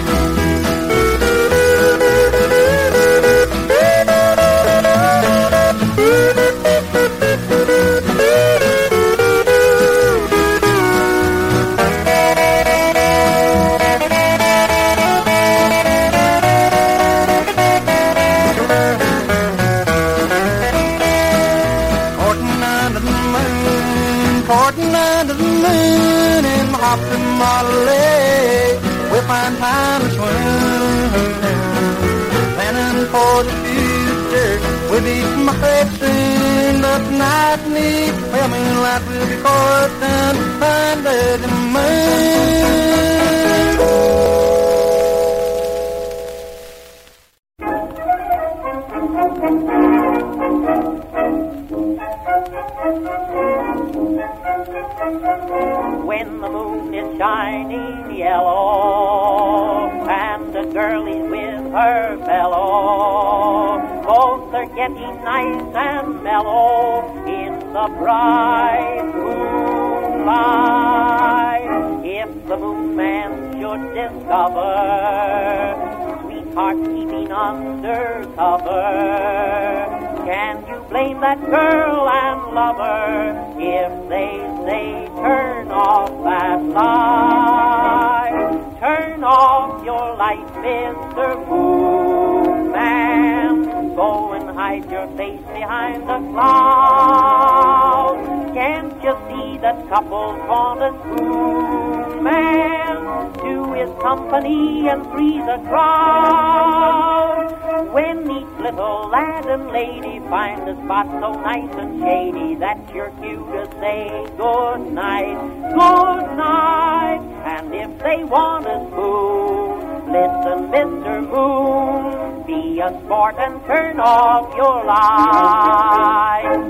Courting under the moon in my hopping Model A. We'll find time to swoon. Planning for the future. We'll be married soon, but tonight neath the pale moonlight we'll be courting under the moon. When the moon is shining yellow and the girl is with her fellow, both are getting nice and mellow in the bright moonlight. If the moon man should discover sweetheart keeping undercover, can you blame that girl and lover if they say turn off that light? Turn off your light, Mr. Moon Man. Go and hide your face behind the clouds. Can't you see that couples want a spoon man to his company and free the crowd? When each little lad and lady find a spot so nice and shady that your cue to say good night, good night. And if they want a spoon, listen, Mr. Moon, be a sport and turn off your light.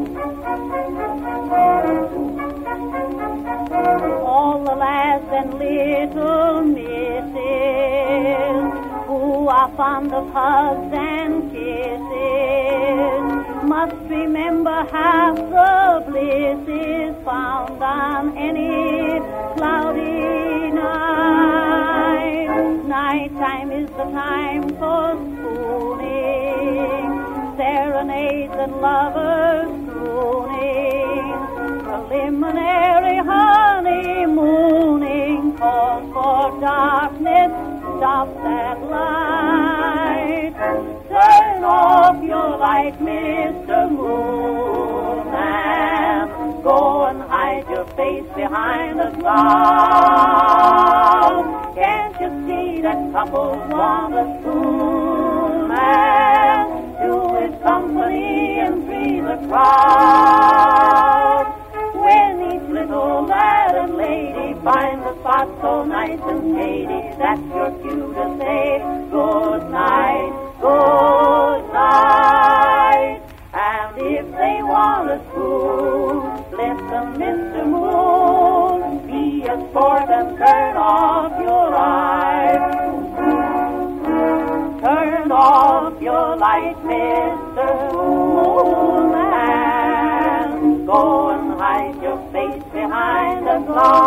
All the lads and little misses who are fond of hugs and kisses must remember half the bliss is found on any cloudy night. Nighttime is the time for spooning, serenades and lovers crooning, preliminary honeymooning, calls for darkness, stop that light. Turn off your light, Mr. Moonman. Go and hide your face behind the clouds. Can't you see that couples want a spoon man to his company and free the crowd? When each little lad and lady finds a spot so nice and shady, that's your cue to say good night, good night. And if they want a spoon, listen, Mr. Moon, be a sport and turn off your light. Turn off your light, Mr. Moonman. Go and hide your face behind a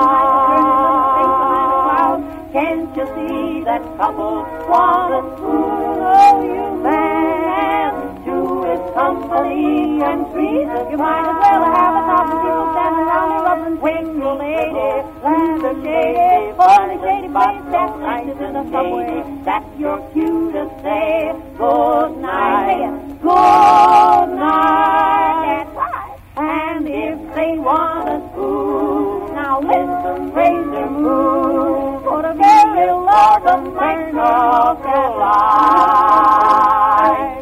cloud. Can't you see that couple want a spoon? Oh, you man, to his company and free the You might as well have 1,000 people standing around you loving when your lady lands a shady, funny shady place that's nice in the subway. That's your cue to say good night, good night. That's right. And if they want a spoon, now listen, raise their moon. For the very Lord of turn off their light.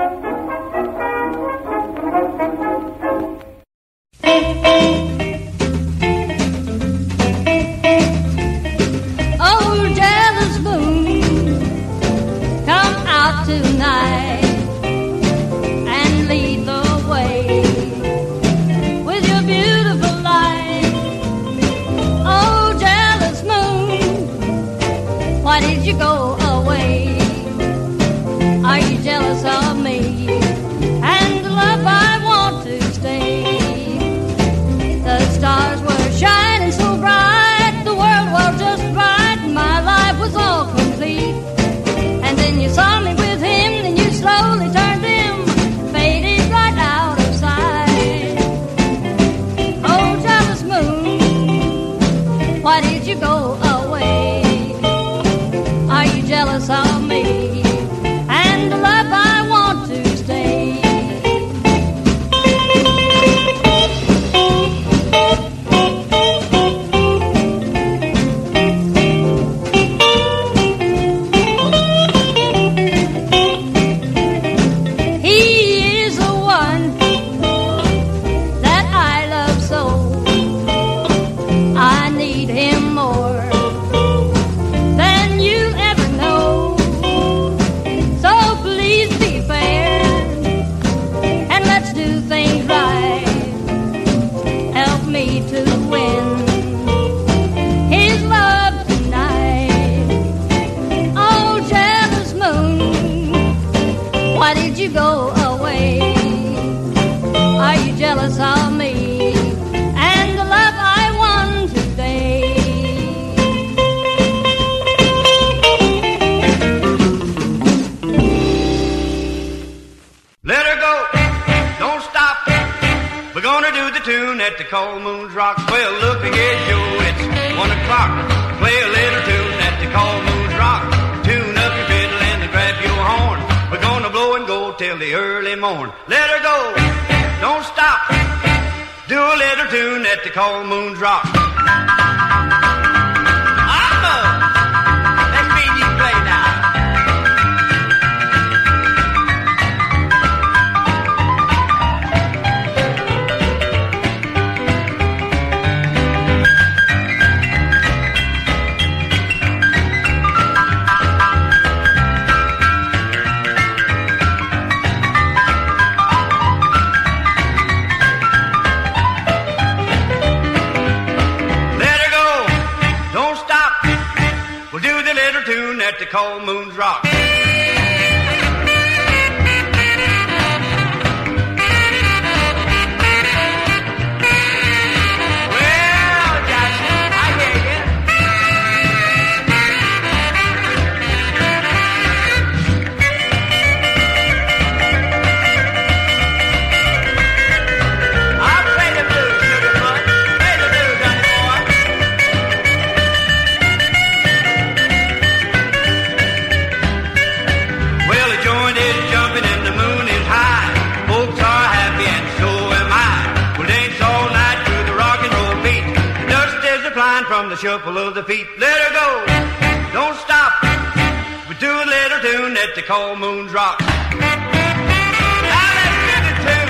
Oh, jealous moon, come out tonight and lead the way with your beautiful light. Oh, jealous moon, why did you go away? Are you jealous of me and the love I want to stay? The stars were shining so bright, the world was just right, my life was all complete. And then you saw me with him, then you slowly turned him, faded right out of sight. Oh, jealous moon, why did you go away? Are you jealous of me and the love I want to stay? Go away. Are you jealous of me and the love I won today? Let her go, don't stop. We're gonna do the tune at the Cold Moon's Rock. Well, look ahead, Joe, it's 1 o'clock. Play a little tune at the Cold Moon's Rock. Tune up your fiddle and grab your horn. We're gonna blow and go till till the early morn. Let her go, don't stop. Do a little tune at the cold moon's rock. Let's see you play now. Tune at the cold moon's rock. Well, Jackson, I hear you. I'll play the blues, Sugarfoot. Play the blues, honey boy. Well, the joint is jumping and the moon is high. Folks are happy and so am I. We'll dance all night to the rock and roll beat. Dust is flying from the shuffle of the feet. Let her go, don't stop. We do a little tune at the cold moon's rock. Now let's do the tune.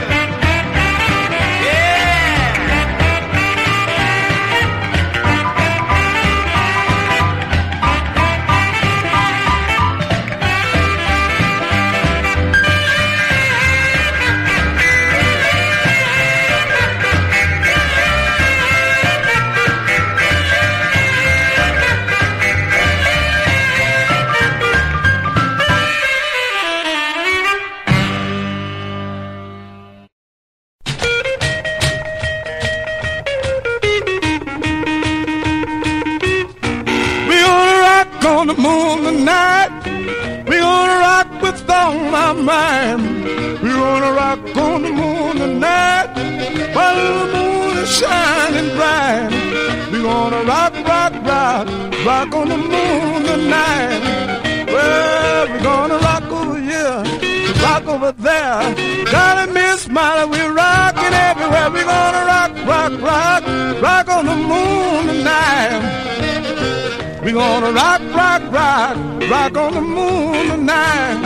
On the moon tonight, we're gonna rock with all my mind. We're gonna rock on the moon tonight, while the moon is shining bright. We're gonna rock, rock, rock, rock on the moon tonight. Well, we're gonna rock over here, rock over there. Golly, Miss Molly, we're rocking everywhere. We're gonna rock, rock, rock, rock on the moon tonight. We're gonna rock, rock, rock, rock on the moon tonight.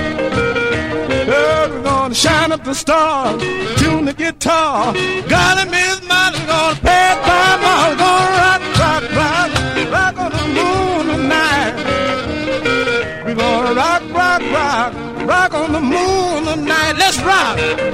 Yeah, we're gonna shine up the stars, tune the guitar. Golly, Miss Molly, we're gonna play it by my. We're gonna rock, rock, rock, rock on the moon tonight. We're gonna rock, rock, rock, rock on the moon tonight. Let's rock.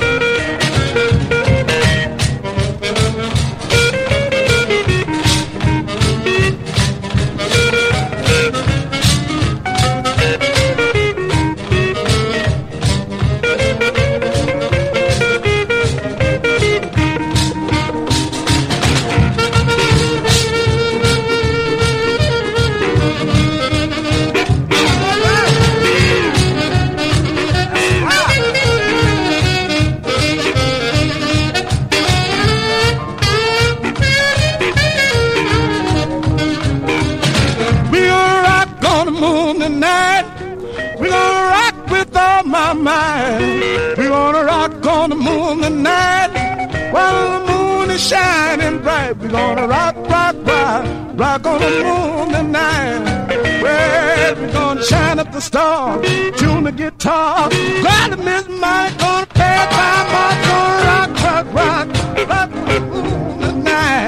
We're gonna rock on the moon tonight, while the moon is shining bright. We're gonna rock, rock, rock, rock on the moon tonight. Well, we're gonna shine up the stars, tune the guitar. Glad to miss my gonna play it by my. Gonna rock, rock, rock, rock on the moon tonight.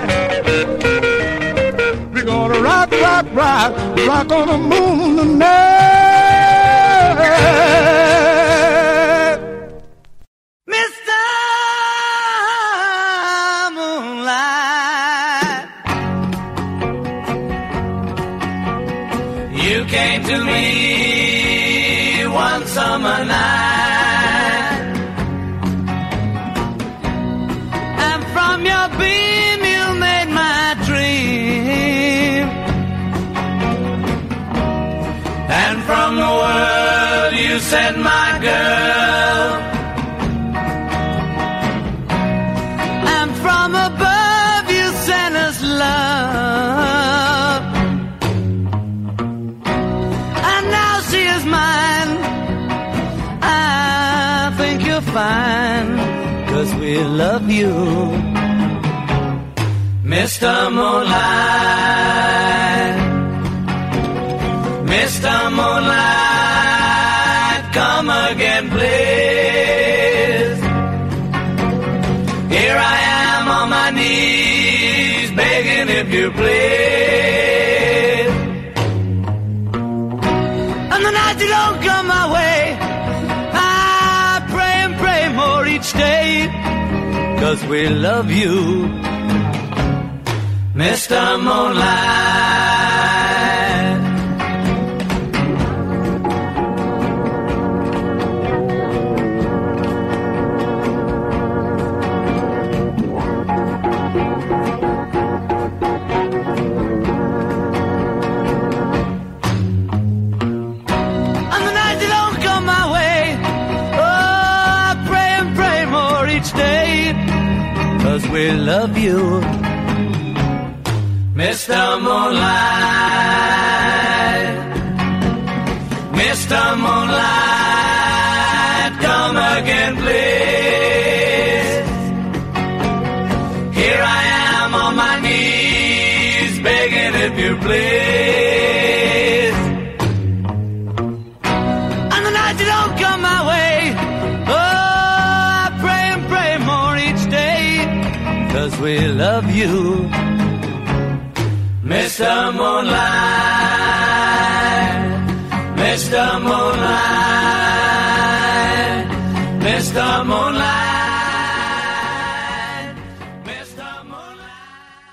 We're gonna rock, rock, rock, rock on the moon tonight. To me one summer night, and from your beam you made my dream, and from the world you sent my girl, and from above you sent us love. Mine, I shine, 'cause we love you. Mr. Moonlight, Mr. Moonlight, come again, please. Here I am on my knees, begging if you please. And the night you don't come my way, I pray and pray more each day, 'cause we love you, Mr. Moonlight. And the night you don't come my way, oh, I pray and pray more each day, 'cause we love you, Mr. Moonlight, Mr. Moonlight, come again, please. Here I am on my knees, begging if you please. And the night you don't come my way, oh, I pray and pray more each day, 'cause we love you, Mr. Moonlight, Mr. Moonlight, Mr. Moonlight, Mr. Moonlight.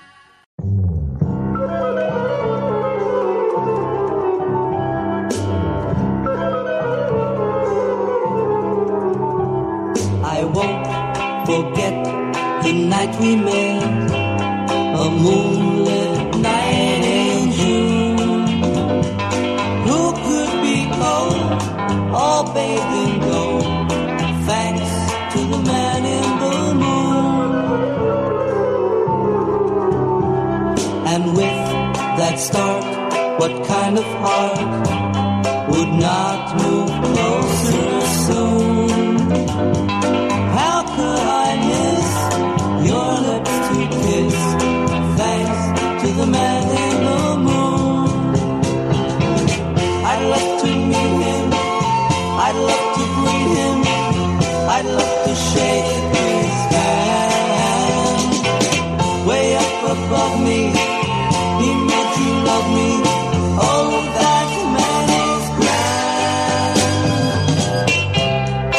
I won't forget the night we met, a moonlit night in June. Who could be cold, all bathed in gold, thanks to the man in the moon? And with that start, what kind of heart would not move closer soon? How could I miss your lips to kiss, thanks to the man in the moon? I'd love to meet him, I'd love to greet him, I'd love to shake his hand. Way up above me, he made you love me, oh, that man is grand.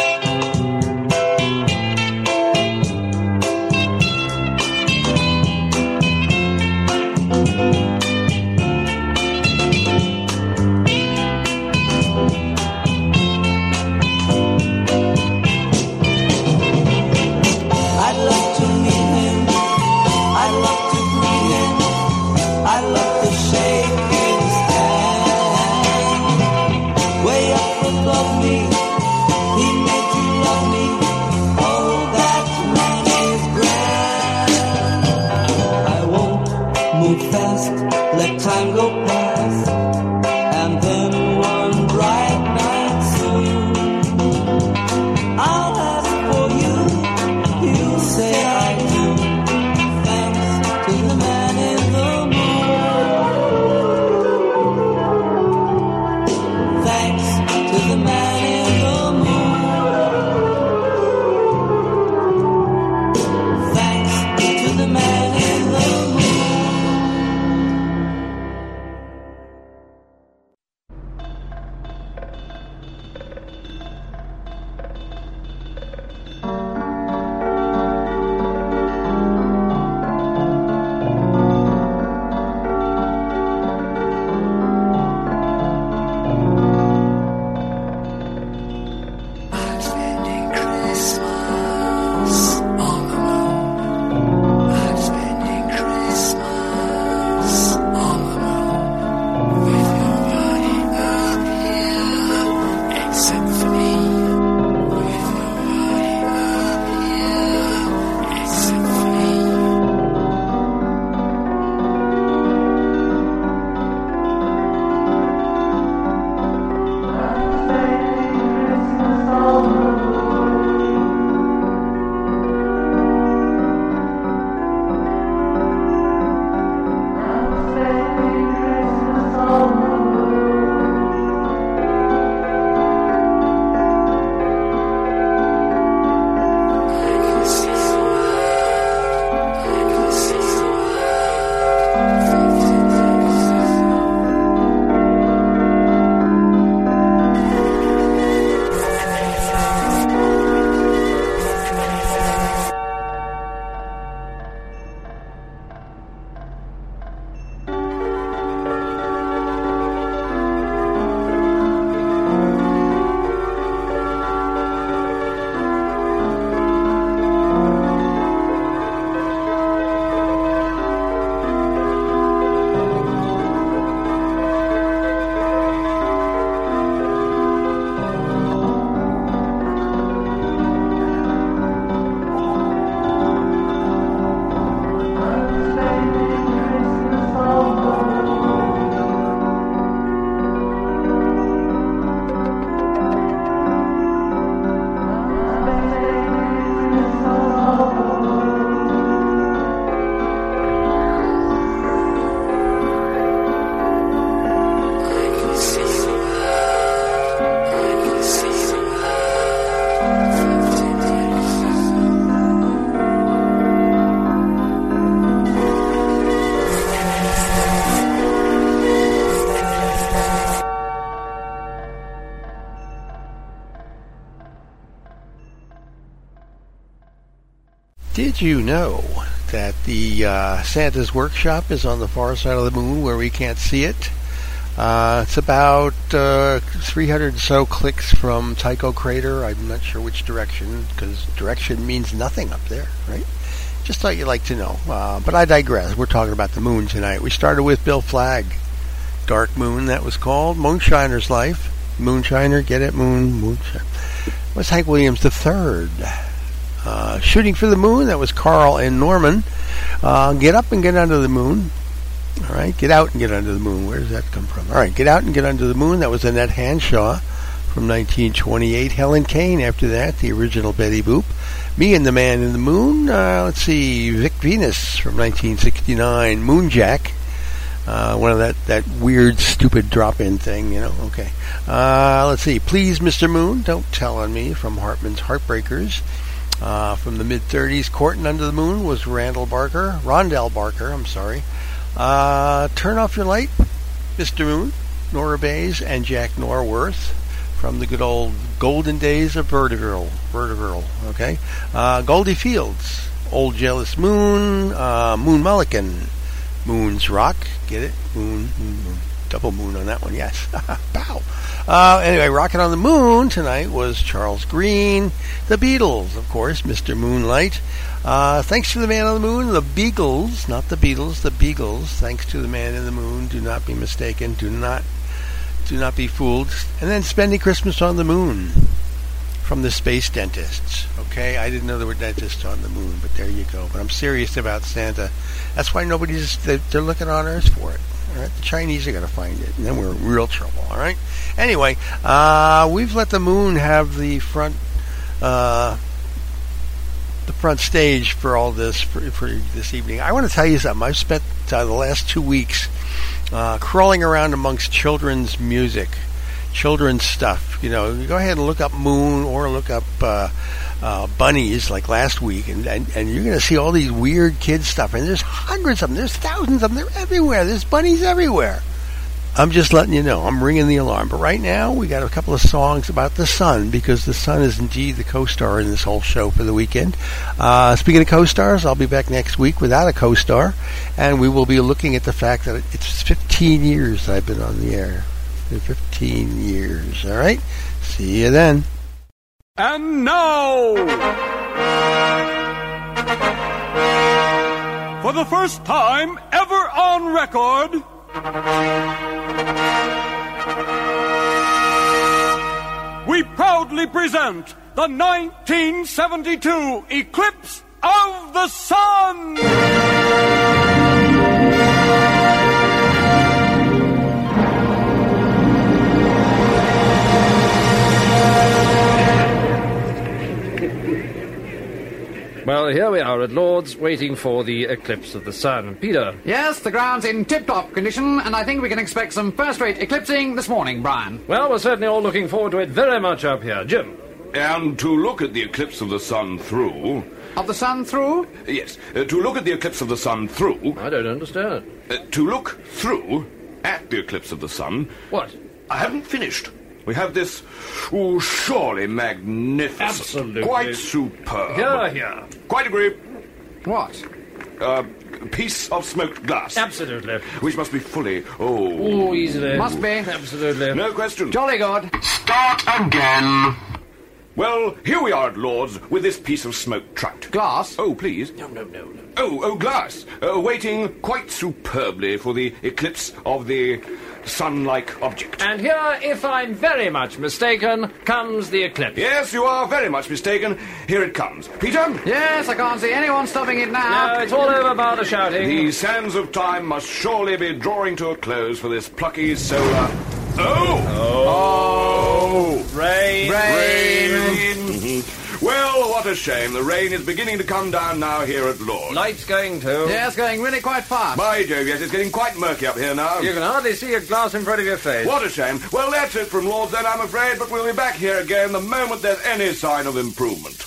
Did you know that the Santa's workshop is on the far side of the moon where we can't see it? It's about 300 or so clicks from Tycho Crater. I'm not sure which direction, because direction means nothing up there, right? Just thought you'd like to know. But I digress. We're talking about the moon tonight. We started with Bill Flagg. Dark Moon, that was called. Moonshiner's Life. Moonshiner, get it? Moonshine. Was Hank Williams III. Shooting for the Moon, that was Carl and Norman. Get Up and Get Under the Moon. All right, Get Out and Get Under the Moon. Where does that come from? All right, Get Out and Get Under the Moon, that was Annette Hanshaw from 1928. Helen Kane after that, the original Betty Boop. Me and the Man in the Moon. Let's see, Vic Venus from 1969. Moonjack. One of that weird, stupid drop-in thing, you know. Okay. Let's see. Please, Mr. Moon, Don't Tell on Me from Hartman's Heartbreakers. From the mid-30s, Courtin' Under the Moon was Rondell Barker. Turn Off Your Light, Mr. Moon, Nora Bayes, and Jack Norworth from the good old golden days of Vertivirl. Okay. Goldie Fields, Old Jealous Moon, Moon Mulligan. Moon's Rock, get it? Moon, double moon on that one, yes. Pow. Anyway, Rockin' on the Moon tonight was Charles Green, the Beatles, of course, Mr. Moonlight. Thanks to the Man on the Moon, the Beagles, not the Beatles, the Beagles. Thanks to the Man in the Moon, do not be mistaken, do not be fooled. And then Spending Christmas on the Moon from the Space Dentists. Okay, I didn't know there were dentists on the moon, but there you go. But I'm serious about Santa. That's why they're looking on Earth for it. All right, the Chinese are going to find it, and then we're in real trouble. All right. Anyway, we've let the moon have the front stage for all this for this evening. I want to tell you something. I've spent the last 2 weeks crawling around amongst children's music. Children's stuff, you know. You go ahead and look up Moon or look up bunnies like last week, and you're going to see all these weird kid stuff. And there's hundreds of them, there's thousands of them, they're everywhere. There's bunnies everywhere. I'm just letting you know. I'm ringing the alarm. But right now, we got a couple of songs about the sun, because the sun is indeed the co-star in this whole show for the weekend. Speaking of co-stars, I'll be back next week without a co-star, and we will be looking at the fact that it's 15 years I've been on the air. 15 years. All right. See you then. And now, for the first time ever on record, we proudly present the 1972 Eclipse of the Sun. Well, here we are at Lord's, waiting for the eclipse of the sun. Peter? Yes, the ground's in tip-top condition, and I think we can expect some first-rate eclipsing this morning, Brian. Well, we're certainly all looking forward to it very much up here. Jim? And to look at the eclipse of the sun through... Of the sun through? Yes, to look at the eclipse of the sun through... I don't understand. To look through at the eclipse of the sun... What? I haven't finished. We have this, surely magnificent. Absolutely. Quite superb. Here. Quite agree. What? Piece of smoked glass. Absolutely. Which must be fully, easily. Must be. Absolutely. No question. Jolly good. Start again. Well, here we are at Lord's with this piece of smoked trout. Glass? Oh, please. No. Oh, glass. Waiting quite superbly for the eclipse of the sun-like object. And here, if I'm very much mistaken, comes the eclipse. Yes, you are very much mistaken. Here it comes. Peter? Yes, I can't see anyone stopping it now. No, it's all over bar the shouting. The sands of time must surely be drawing to a close for this plucky solar... Oh! Rain. Well, what a shame. The rain is beginning to come down now here at Lord's. Light's going too. Yeah, it's going really quite fast. By Jove, yes, it's getting quite murky up here now. You can hardly see a glass in front of your face. What a shame. Well, that's it from Lord's then, I'm afraid, but we'll be back here again the moment there's any sign of improvement.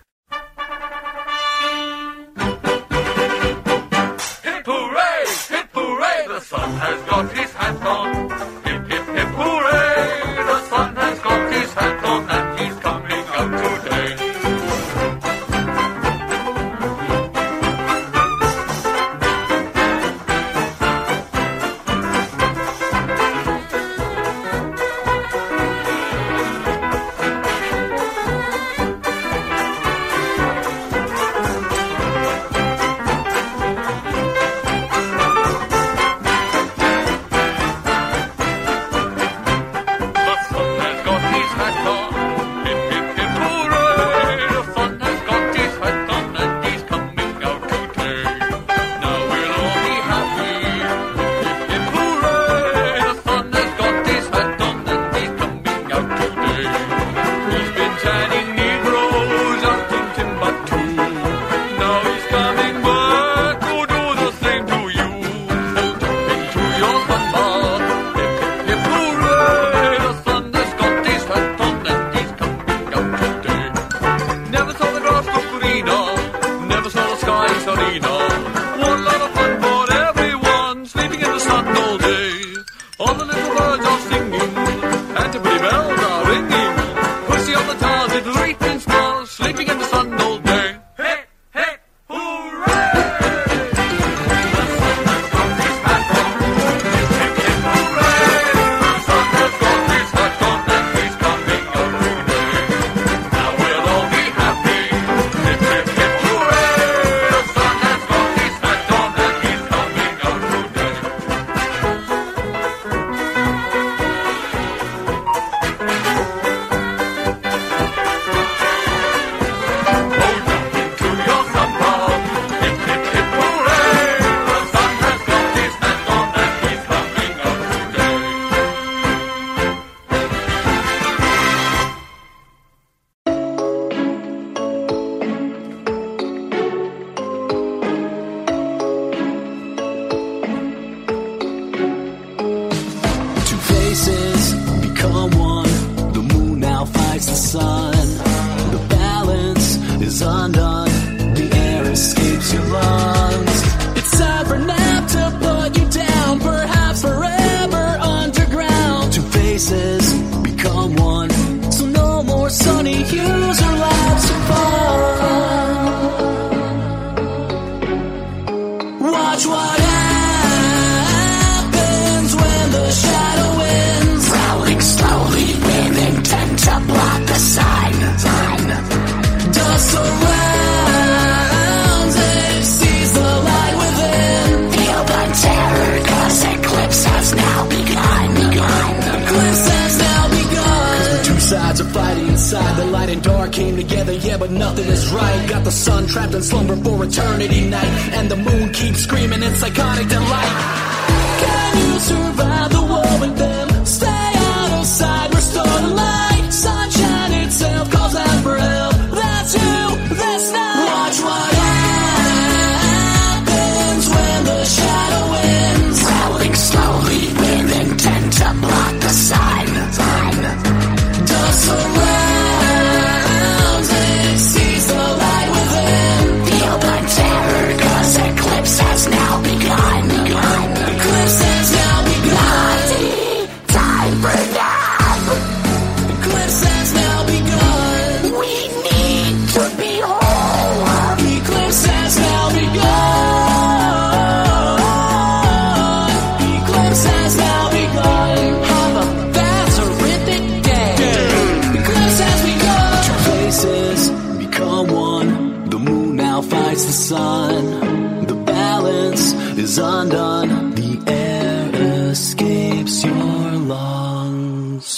Hip hooray! Hip hooray! The sun has got his hat on. Hip hip hip hooray! The sun has got his hat on and he's coming out today. the snow, sky sunny now. One lot of fun for everyone, sleeping in the sun all day. All the little birds are singing, and the pretty bells are ringing. Pussy on the tars, little reaping stars, sleeping in the sun all day. Hey, hey, hooray! The sun has got his hat on. Hip, hip, hip, hooray! The sun has got his hat on, and he's coming out today. Now we'll all be happy. Hip, hip, hip, hooray! The sun has got his hat on, and he's coming out today. Two faces become one. The moon now fights the sun. The balance is undone. The air escapes your lungs. It's time for nap to put you down. Perhaps forever underground. Two faces become one. So no more sunny hues or laughs of fun. Watch what happens when the shadow wins. Prowling slowly with intent to block the sign. Dust surrounds it, sees the light within. Feel the terror, 'cause eclipse has now begun. Eclipse has now begun. 'Cause the two sides are fighting inside. The light and dark came together, yeah, but nothing is right. Got the sun trapped in slumber for eternity night. And the moon keeps screaming in psychotic delight. Can you survive the war with them? Stay out of sight, restore the light. Sunshine itself calls out for help. That's you, that's not. Watch what happens when the shadow wins. Prowling slowly with intent to block the sign. Dust surrounds it, sees the light within. Feel the terror, 'cause eclipse has now begun. Eclipse has now begun. Time for nap. Eclipse has now begun. We need to be whole. Eclipse has now begun. Eclipse has now begun. Have a fast, horrific day. Eclipse has begun. Two faces become one. The moon now fights the sun. The balance is undone. The air escapes your lungs.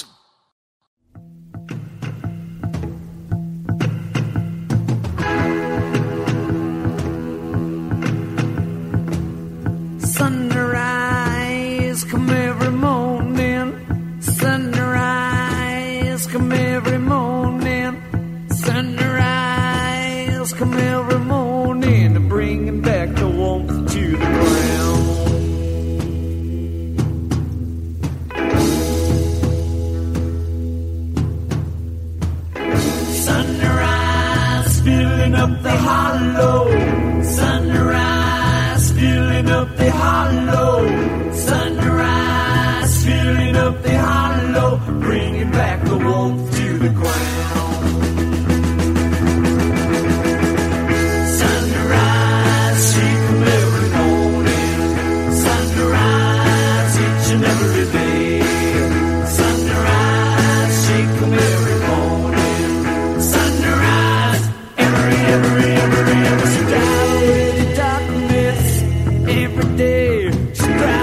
Sunrise come every morning. Sunrise come every morning. Sunrise come every morning, bringing back the warmth to the ground. Sunrise filling up the hollow. Sunrise filling up the hollow. Sunrise filling up the hollow, bringing back the warmth to the ground. Sunrise, she come every morning. Sunrise, each and every day. Sunrise, she come every morning. Sunrise, every she died in the darkness every day. She died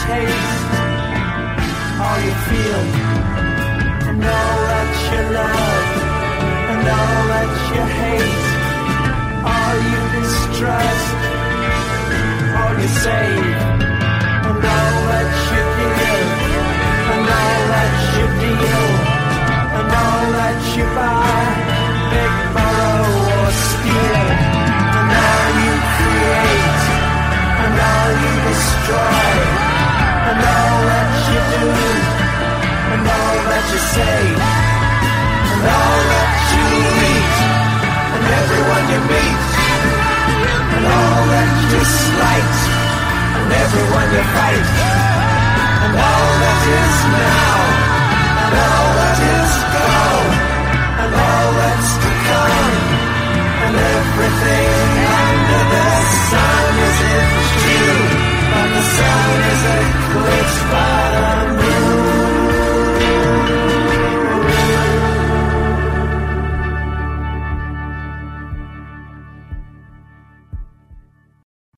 taste, all you feel, and all that you love, and all that you hate, all you distrust, all you save, and all that you give, and all that you deal, and all that you buy, beg, borrow, or steal, and all you create, and all you destroy, and all that you do, and all that you say, and all that you eat, and everyone you meet, and all that you slight, and everyone you fight, and all that is now, and all